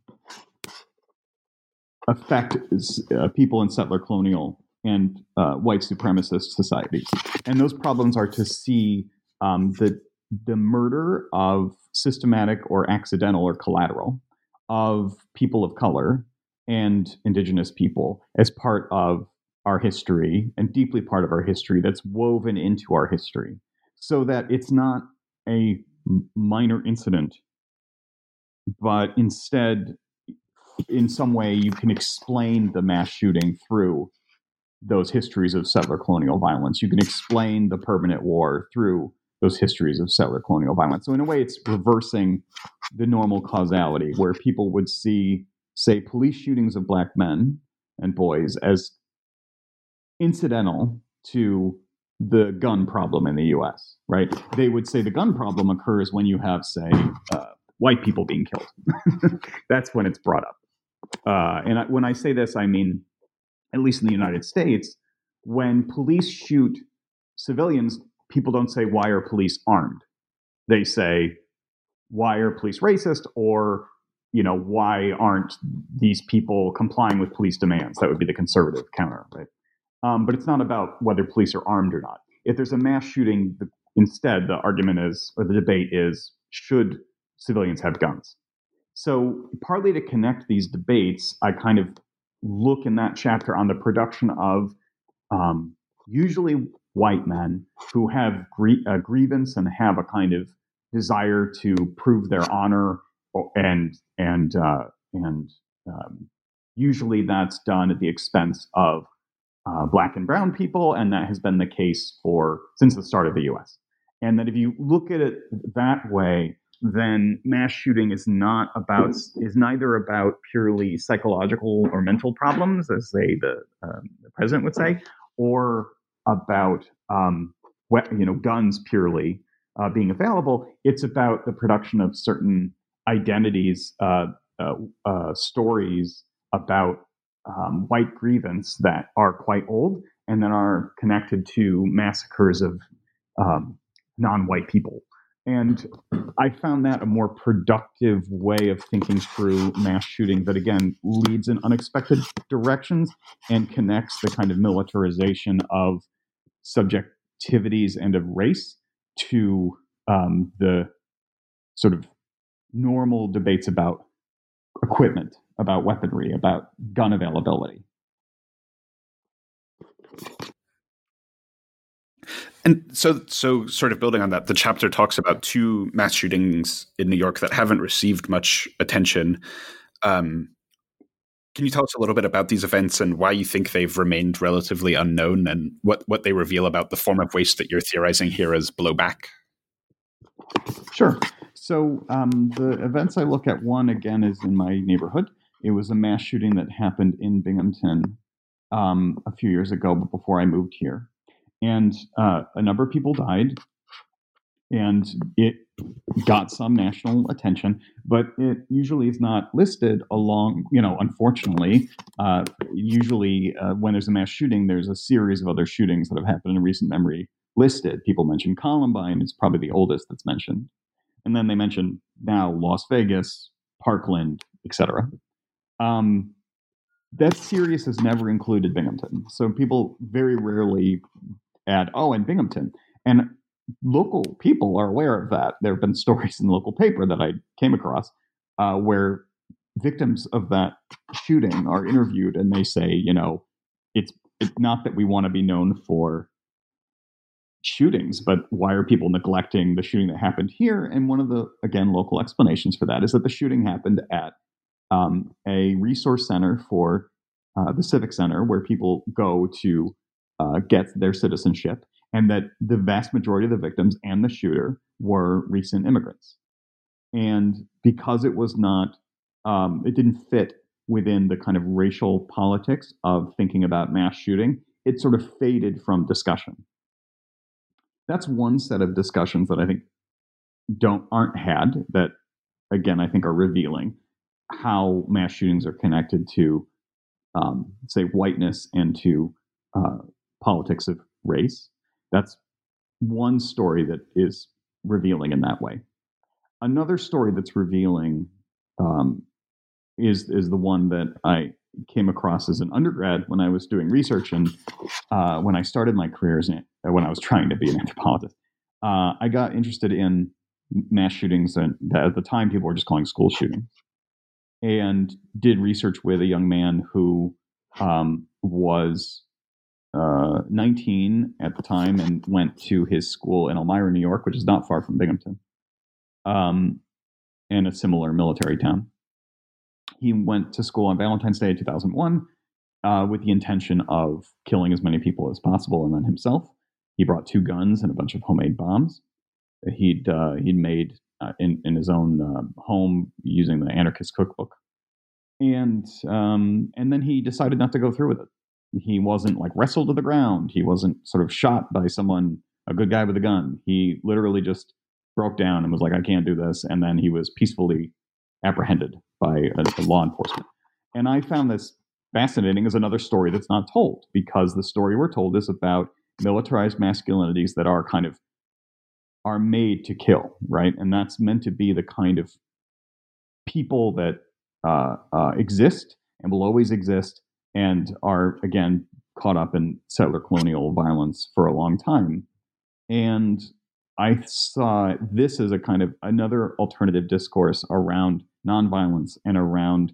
affect uh, people in settler colonial and uh, white supremacist societies. And those problems are to see um, the, the murder of systematic or accidental or collateral of people of color and indigenous people as part of our history and deeply part of our history that's woven into our history, so that it's not a minor incident, but instead, in some way, you can explain the mass shooting through those histories of settler colonial violence. You can explain the permanent war through those histories of settler colonial violence. So in a way, it's reversing the normal causality where people would see, say, police shootings of black men and boys as incidental to the gun problem in the U S, right? They would say the gun problem occurs when you have, say, uh, white people being killed. That's when it's brought up. Uh, and I, when I say this, I mean, at least in the United States, when police shoot civilians, people don't say, why are police armed? They say, why are police racist? Or, you know, why aren't these people complying with police demands? That would be the conservative counter, right? Um, but it's not about whether police are armed or not. If there's a mass shooting, the, instead, the argument is, or the debate is, should civilians have guns? So partly to connect these debates, I kind of look in that chapter on the production of um, usually white men who have gr- a grievance and have a kind of desire to prove their honor, and and uh, and um, usually that's done at the expense of uh, black and brown people, and that has been the case for since the start of the U S. And that if you look at it that way, then mass shooting is not about is neither about purely psychological or mental problems, as say the, um, the president would say, or about um, you know guns purely uh, being available. It's about the production of certain identities, uh, uh, uh, stories about um, white grievance that are quite old and that are connected to massacres of um, non-white people. And I found that a more productive way of thinking through mass shooting that, again, leads in unexpected directions and connects the kind of militarization of subjectivities and of race to um, the sort of normal debates about equipment, about weaponry, about gun availability. And so, so sort of building on that, the chapter talks about two mass shootings in New York that haven't received much attention. Um, can you tell us a little bit about these events and why you think they've remained relatively unknown, and what, what they reveal about the form of waste that you're theorizing here as blowback? Sure. So um, the events I look at, one, again, is in my neighborhood. It was a mass shooting that happened in Binghamton um, a few years ago, but before I moved here. And uh, a number of people died, and it got some national attention, but it usually is not listed along, you know, unfortunately, uh, usually uh, when there's a mass shooting, there's a series of other shootings that have happened in recent memory listed. People mention Columbine, it's probably the oldest that's mentioned. And then they mention now Las Vegas, Parkland, et cetera. Um, that series has never included Binghamton. So people very rarely add, oh, and Binghamton. And local people are aware of that. There have been stories in the local paper that I came across uh, where victims of that shooting are interviewed, and they say, you know, it's, it's not that we want to be known for shootings, but why are people neglecting the shooting that happened here? And one of the, again, local explanations for that is that the shooting happened at um, a resource center for uh, the Civic Center, where people go to uh, get their citizenship. and that the vast majority of the victims and the shooter were recent immigrants. And because it was not, um, it didn't fit within the kind of racial politics of thinking about mass shooting, it sort of faded from discussion. That's one set of discussions that I think don't aren't had that, again, I think are revealing how mass shootings are connected to, um, say, whiteness and to uh, politics of race. That's one story that is revealing in that way. Another story that's revealing um, is is the one that I came across as an undergrad when I was doing research and uh, when I started my career as an, when I was trying to be an anthropologist. Uh, I got interested in mass shootings, and at the time people were just calling school shootings, and did research with a young man who um, was uh, nineteen at the time and went to his school in Elmira, New York, which is not far from Binghamton, um, and a similar military town. He went to school on Valentine's Day two thousand one uh, with the intention of killing as many people as possible, and then himself. He brought two guns and a bunch of homemade bombs. He'd uh, he'd made uh, in in his own uh, home using the Anarchist Cookbook, and um, and then he decided not to go through with it. He wasn't like wrestled to the ground. He wasn't sort of shot by someone, a good guy with a gun. He literally just broke down and was like, "I can't do this," and then he was peacefully apprehended by a, a law enforcement. And I found this fascinating as another story that's not told, because the story we're told is about militarized masculinities that are kind of are made to kill, right? And that's meant to be the kind of people that uh, uh, exist and will always exist and are, again, caught up in settler colonial violence for a long time. And I saw this as a kind of another alternative discourse around nonviolence and around,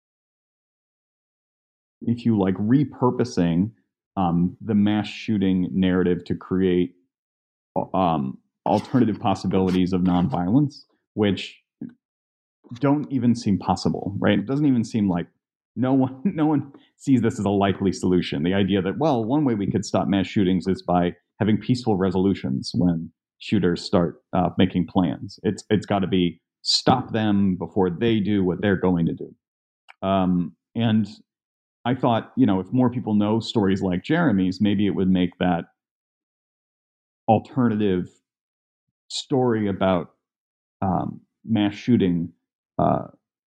if you like, repurposing um, the mass shooting narrative to create um, alternative possibilities of nonviolence, which don't even seem possible, right? It doesn't even seem like no one, no one sees this as a likely solution. The idea that, well, one way we could stop mass shootings is by having peaceful resolutions when shooters start uh, making plans. It's it's got to be stop them before they do what they're going to do. Um, and I thought, you know, if more people know stories like Jeremy's, maybe it would make that alternative story about um, mass shooting uh,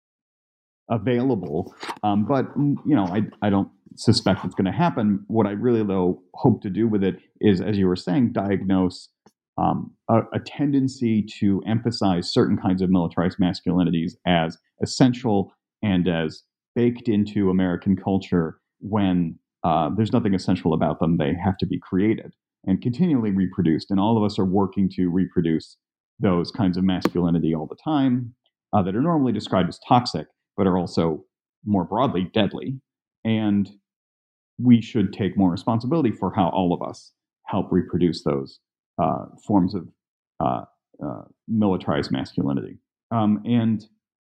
available. Um, but, you know, I, I don't suspect it's going to happen. What I really, though, hope to do with it is, as you were saying, diagnose um, a, a tendency to emphasize certain kinds of militarized masculinities as essential and as baked into American culture when uh, there's nothing essential about them. They have to be created and continually reproduced. And all of us are working to reproduce those kinds of masculinity all the time uh, that are normally described as toxic, but are also more broadly deadly. And we should take more responsibility for how all of us help reproduce those uh, forms of uh, uh, militarized masculinity. Um, and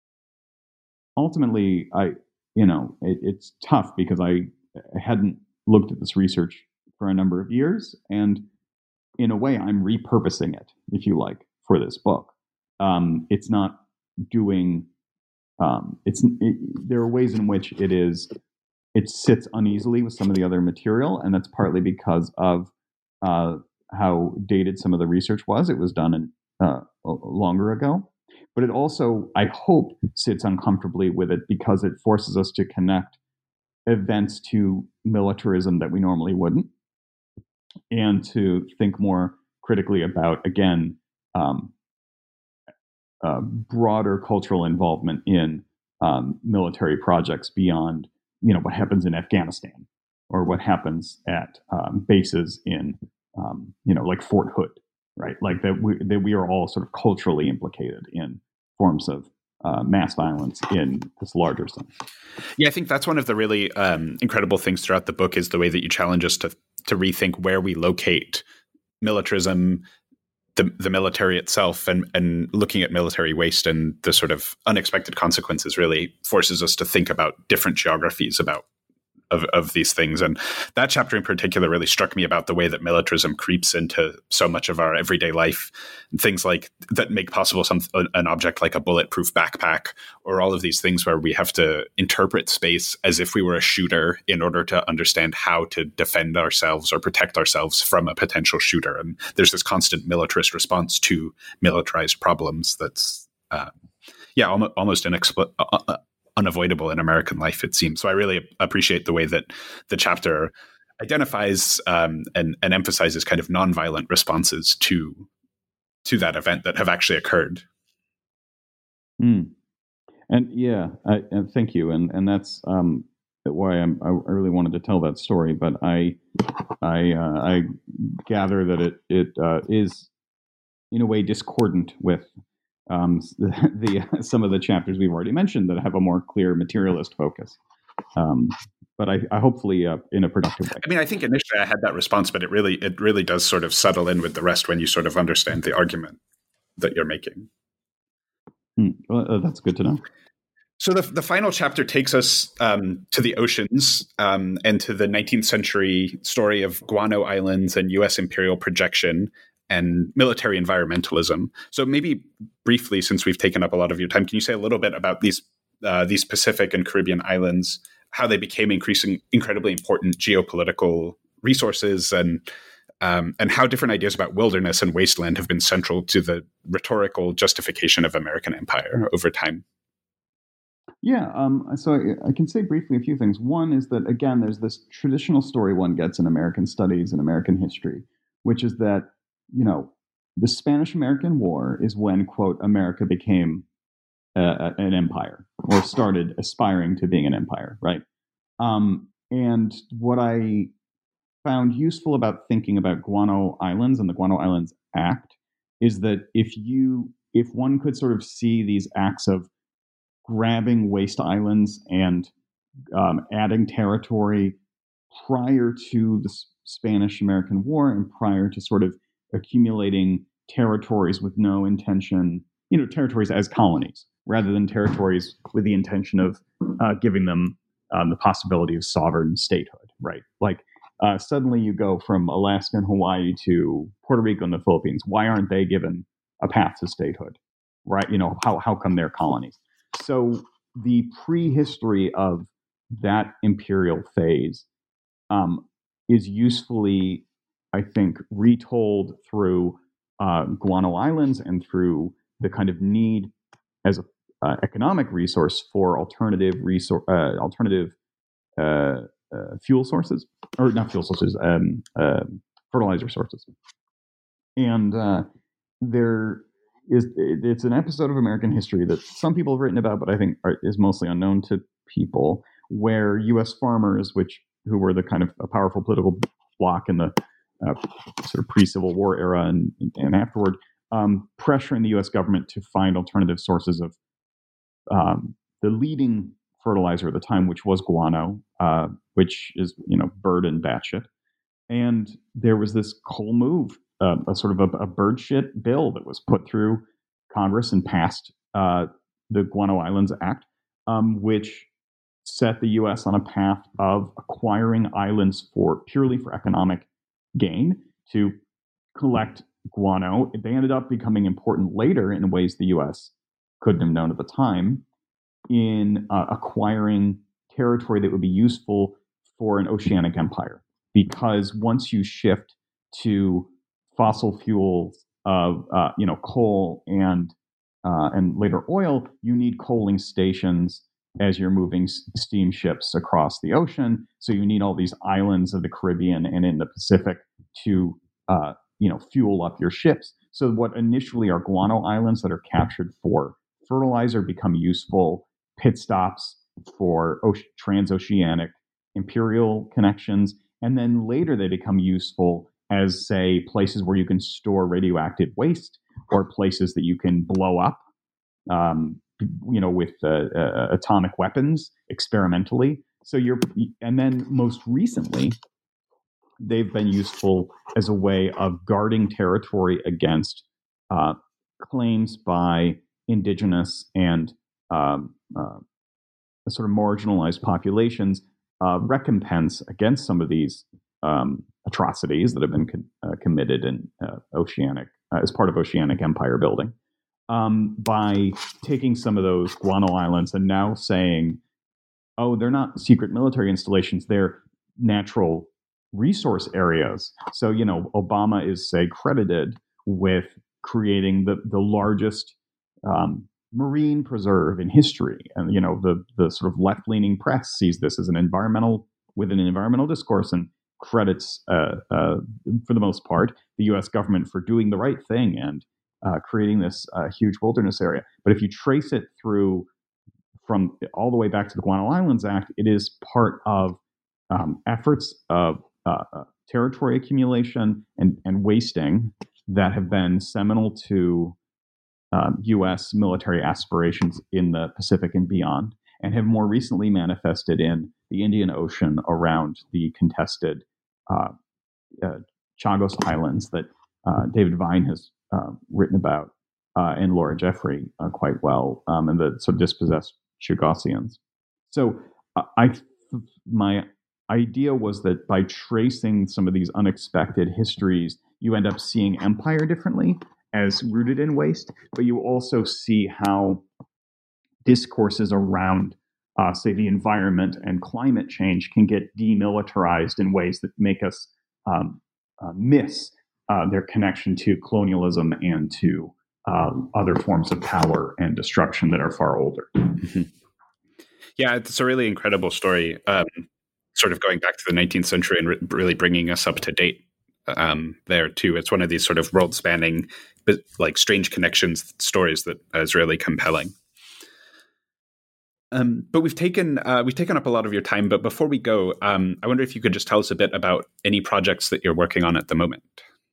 ultimately, I, you know, it, it's tough because I hadn't looked at this research for a number of years. And in a way, I'm repurposing it, if you like, for this book. Um, it's not doing, um, it's it, there are ways in which it is, it sits uneasily with some of the other material. And that's partly because of uh, how dated some of the research was. It was done in, uh, longer ago. But it also, I hope, sits uncomfortably with it because it forces us to connect events to militarism that we normally wouldn't, and to think more critically about, again, um, uh, broader cultural involvement in um, military projects beyond, you know, what happens in Afghanistan or what happens at um, bases in, um, you know, like Fort Hood, right? Like that we, that we are all sort of culturally implicated in forms of uh, mass violence in this larger sense. Yeah, I think that's one of the really um, incredible things throughout the book is the way that you challenge us to to rethink where we locate militarism, the the military itself, and and looking at military waste and the sort of unexpected consequences really forces us to think about different geographies, about of, of these things. And that chapter in particular really struck me about the way that militarism creeps into so much of our everyday life. And things like that make possible some an object like a bulletproof backpack, or all of these things where we have to interpret space as if we were a shooter in order to understand how to defend ourselves or protect ourselves from a potential shooter. And there's this constant militarist response to militarized problems that's, uh, yeah, almost, almost inexplicable. Uh, unavoidable in American life, it seems. So I really appreciate the way that the chapter identifies um, and, and emphasizes kind of nonviolent responses to to that event that have actually occurred. Mm. And yeah, I, and thank you. And and that's um, why I'm, I really wanted to tell that story. But I I uh, I gather that it it uh, is in a way discordant with Um, the, the some of the chapters we've already mentioned that have a more clear materialist focus, um, but I, I hopefully uh, in a productive way. I mean, I think initially I had that response, but it really it really does sort of settle in with the rest when you sort of understand the argument that you're making. Hmm. Well, uh, that's good to know. So the the final chapter takes us um, to the oceans um, and to the nineteenth century story of Guano Islands and U S imperial projection and military environmentalism. So maybe briefly, since we've taken up a lot of your time, can you say a little bit about these uh, these Pacific and Caribbean islands, how they became increasing, incredibly important geopolitical resources, and um, and how different ideas about wilderness and wasteland have been central to the rhetorical justification of American empire over time? Yeah, um, so I, I can say briefly a few things. One is that, again, there's this traditional story one gets in American studies and American history, which is that, you know, the Spanish-American War is when, quote, America became uh, an empire or started aspiring to being an empire, right? Um, and what I found useful about thinking about Guano Islands and the Guano Islands Act is that if you, if one could sort of see these acts of grabbing waste islands and um, adding territory prior to the Spanish-American War and prior to sort of accumulating territories with no intention, you know, territories as colonies, rather than territories with the intention of uh, giving them um, the possibility of sovereign statehood, right? Like uh, suddenly you go from Alaska and Hawaii to Puerto Rico and the Philippines. Why aren't they given a path to statehood, right? You know, how, how come they're colonies? So the prehistory of that imperial phase um, is usefully, I think, retold through uh, Guano Islands and through the kind of need as an uh, economic resource for alternative resource, uh, alternative uh, uh, fuel sources, or not fuel sources, um, uh, fertilizer sources. And uh, there is it's an episode of American history that some people have written about, but I think are, is mostly unknown to people, where U S farmers, which who were the kind of a powerful political bloc in the uh, sort of pre-Civil War era and, and afterward, um, pressuring the U S government to find alternative sources of um, the leading fertilizer at the time, which was guano, uh, which is, you know, bird and bat shit. And there was this whole move, uh, a sort of a, a bird shit bill that was put through Congress and passed uh, the Guano Islands Act, um, which set the U S on a path of acquiring islands for purely for economic gain to collect guano. They ended up becoming important later in ways the U S couldn't have known at the time in uh, acquiring territory that would be useful for an oceanic empire. Because once you shift to fossil fuels of uh, you know coal and uh, and later oil, you need coaling stations as you're moving steamships across the ocean. So you need all these islands of the Caribbean and in the Pacific to uh, you know fuel up your ships. So what initially are guano islands that are captured for fertilizer become useful pit stops for ocean, transoceanic imperial connections. And then later they become useful as, say, places where you can store radioactive waste or places that you can blow up, um, you know, with uh, uh, atomic weapons experimentally. So you're, and then most recently, they've been useful as a way of guarding territory against uh, claims by indigenous and um, uh, sort of marginalized populations uh, recompense against some of these um, atrocities that have been con- uh, committed in uh, oceanic uh, as part of oceanic empire building um, by taking some of those guano islands and now saying, oh, they're not secret military installations, they're natural resource areas. So, you know, Obama is, say, credited with creating the, the largest um, marine preserve in history. And, you know, the, the sort of left-leaning press sees this as an environmental, within an environmental discourse and credits, uh, uh, for the most part, the U S government for doing the right thing and uh, creating this uh, huge wilderness area. But if you trace it through from all the way back to the Guano Islands Act, it is part of um, efforts of uh, territory accumulation and, and wasting that have been seminal to um, U S military aspirations in the Pacific and beyond, and have more recently manifested in the Indian Ocean around the contested uh, uh, Chagos Islands that uh, David Vine has uh, written about, uh, and Laura Jeffrey uh, quite well, um, and the sort of dispossessed Chagosians. So uh, I, my idea was that by tracing some of these unexpected histories, you end up seeing empire differently as rooted in waste, but you also see how discourses around, uh, say, the environment and climate change can get demilitarized in ways that make us um, uh, miss uh, their connection to colonialism and to uh, other forms of power and destruction that are far older. Mm-hmm. Yeah, it's a really incredible story, um, sort of going back to the nineteenth century and re- really bringing us up to date um, there, too. It's one of these sort of world-spanning, but like strange connections stories that is really compelling. Um, but we've taken uh, we've taken up a lot of your time. But before we go, um, I wonder if you could just tell us a bit about any projects that you're working on at the moment.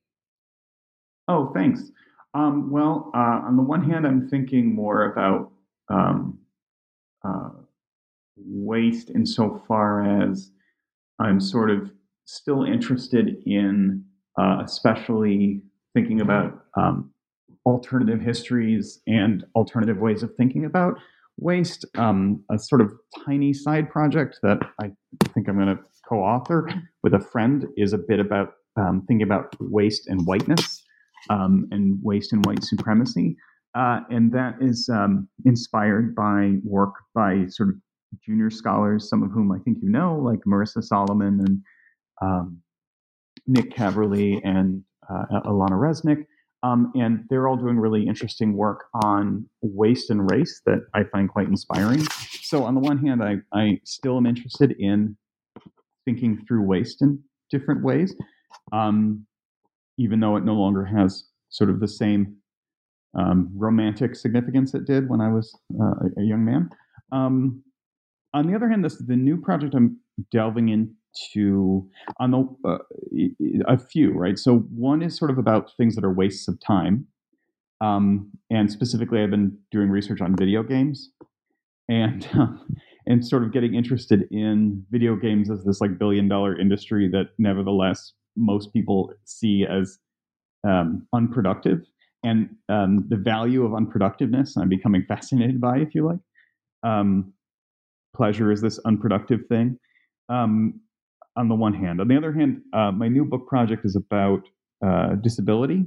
Oh, thanks. Um, well, uh, on the one hand, I'm thinking more about um, uh, waste insofar as I'm sort of still interested in, uh, especially thinking about um, alternative histories and alternative ways of thinking about waste. Um, a sort of tiny side project that I think I'm going to co-author with a friend is a bit about um, thinking about waste and whiteness um, and waste and white supremacy. Uh, and that is um, inspired by work by sort of junior scholars, some of whom I think you know, like Marissa Solomon and um, Nick Caverly and uh, Alana Resnick. Um, and they're all doing really interesting work on waste and race that I find quite inspiring. So on the one hand, I, I still am interested in thinking through waste in different ways, um, even though it no longer has sort of the same um, romantic significance it did when I was uh, a young man. Um, on the other hand, this the new project I'm delving into on the uh, a few, right? So one is sort of about things that are wastes of time, um, and specifically, I've been doing research on video games, and uh, and sort of getting interested in video games as this like billion dollar industry that nevertheless most people see as um, unproductive, and um, the value of unproductiveness. I'm becoming fascinated by, if you like. Um, pleasure is this unproductive thing. Um, on the one hand. On the other hand, uh, my new book project is about uh, disability.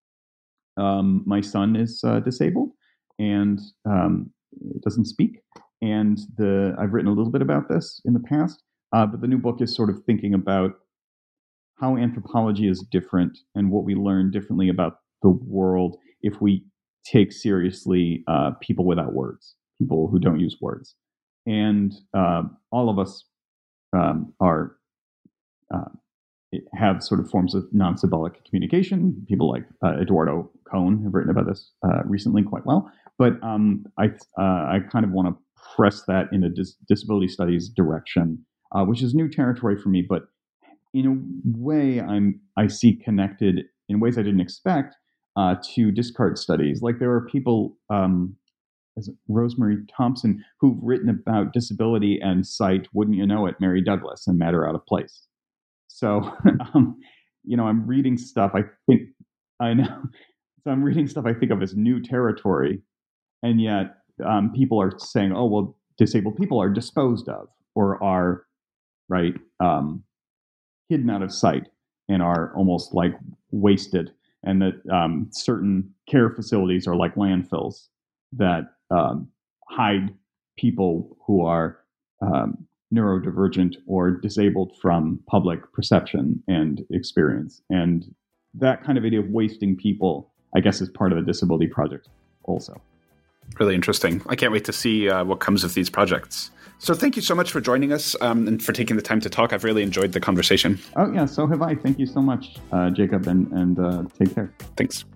Um, my son is uh, disabled and um, doesn't speak. And the I've written a little bit about this in the past, uh, but the new book is sort of thinking about how anthropology is different and what we learn differently about the world if we take seriously uh, people without words, people who don't use words. And uh, all of us um, are Uh, have sort of forms of non-symbolic communication. People like uh, Eduardo Cohn have written about this uh, recently quite well. But um, I uh, I kind of want to press that in a dis- disability studies direction, uh, which is new territory for me. But in a way, I'm I see connected in ways I didn't expect uh, to discard studies. Like there are people, um, as Rosemary Thompson, who've written about disability and cite, wouldn't you know it, Mary Douglas and Matter Out of Place. So, um, you know, I'm reading stuff I think I know. So I'm reading stuff I think of as new territory, and yet um, people are saying, "Oh, well, disabled people are disposed of or are right, um, hidden out of sight and are almost like wasted, and that um, certain care facilities are like landfills that um, hide people who are um, neurodivergent or disabled from public perception and experience. And that kind of idea of wasting people, I guess, is part of the Disability Project also. Really interesting. I can't wait to see uh, what comes of these projects. So thank you so much for joining us um, and for taking the time to talk. I've really enjoyed the conversation. Oh, yeah, so have I. Thank you so much, uh, Jacob, and, and uh, take care. Thanks.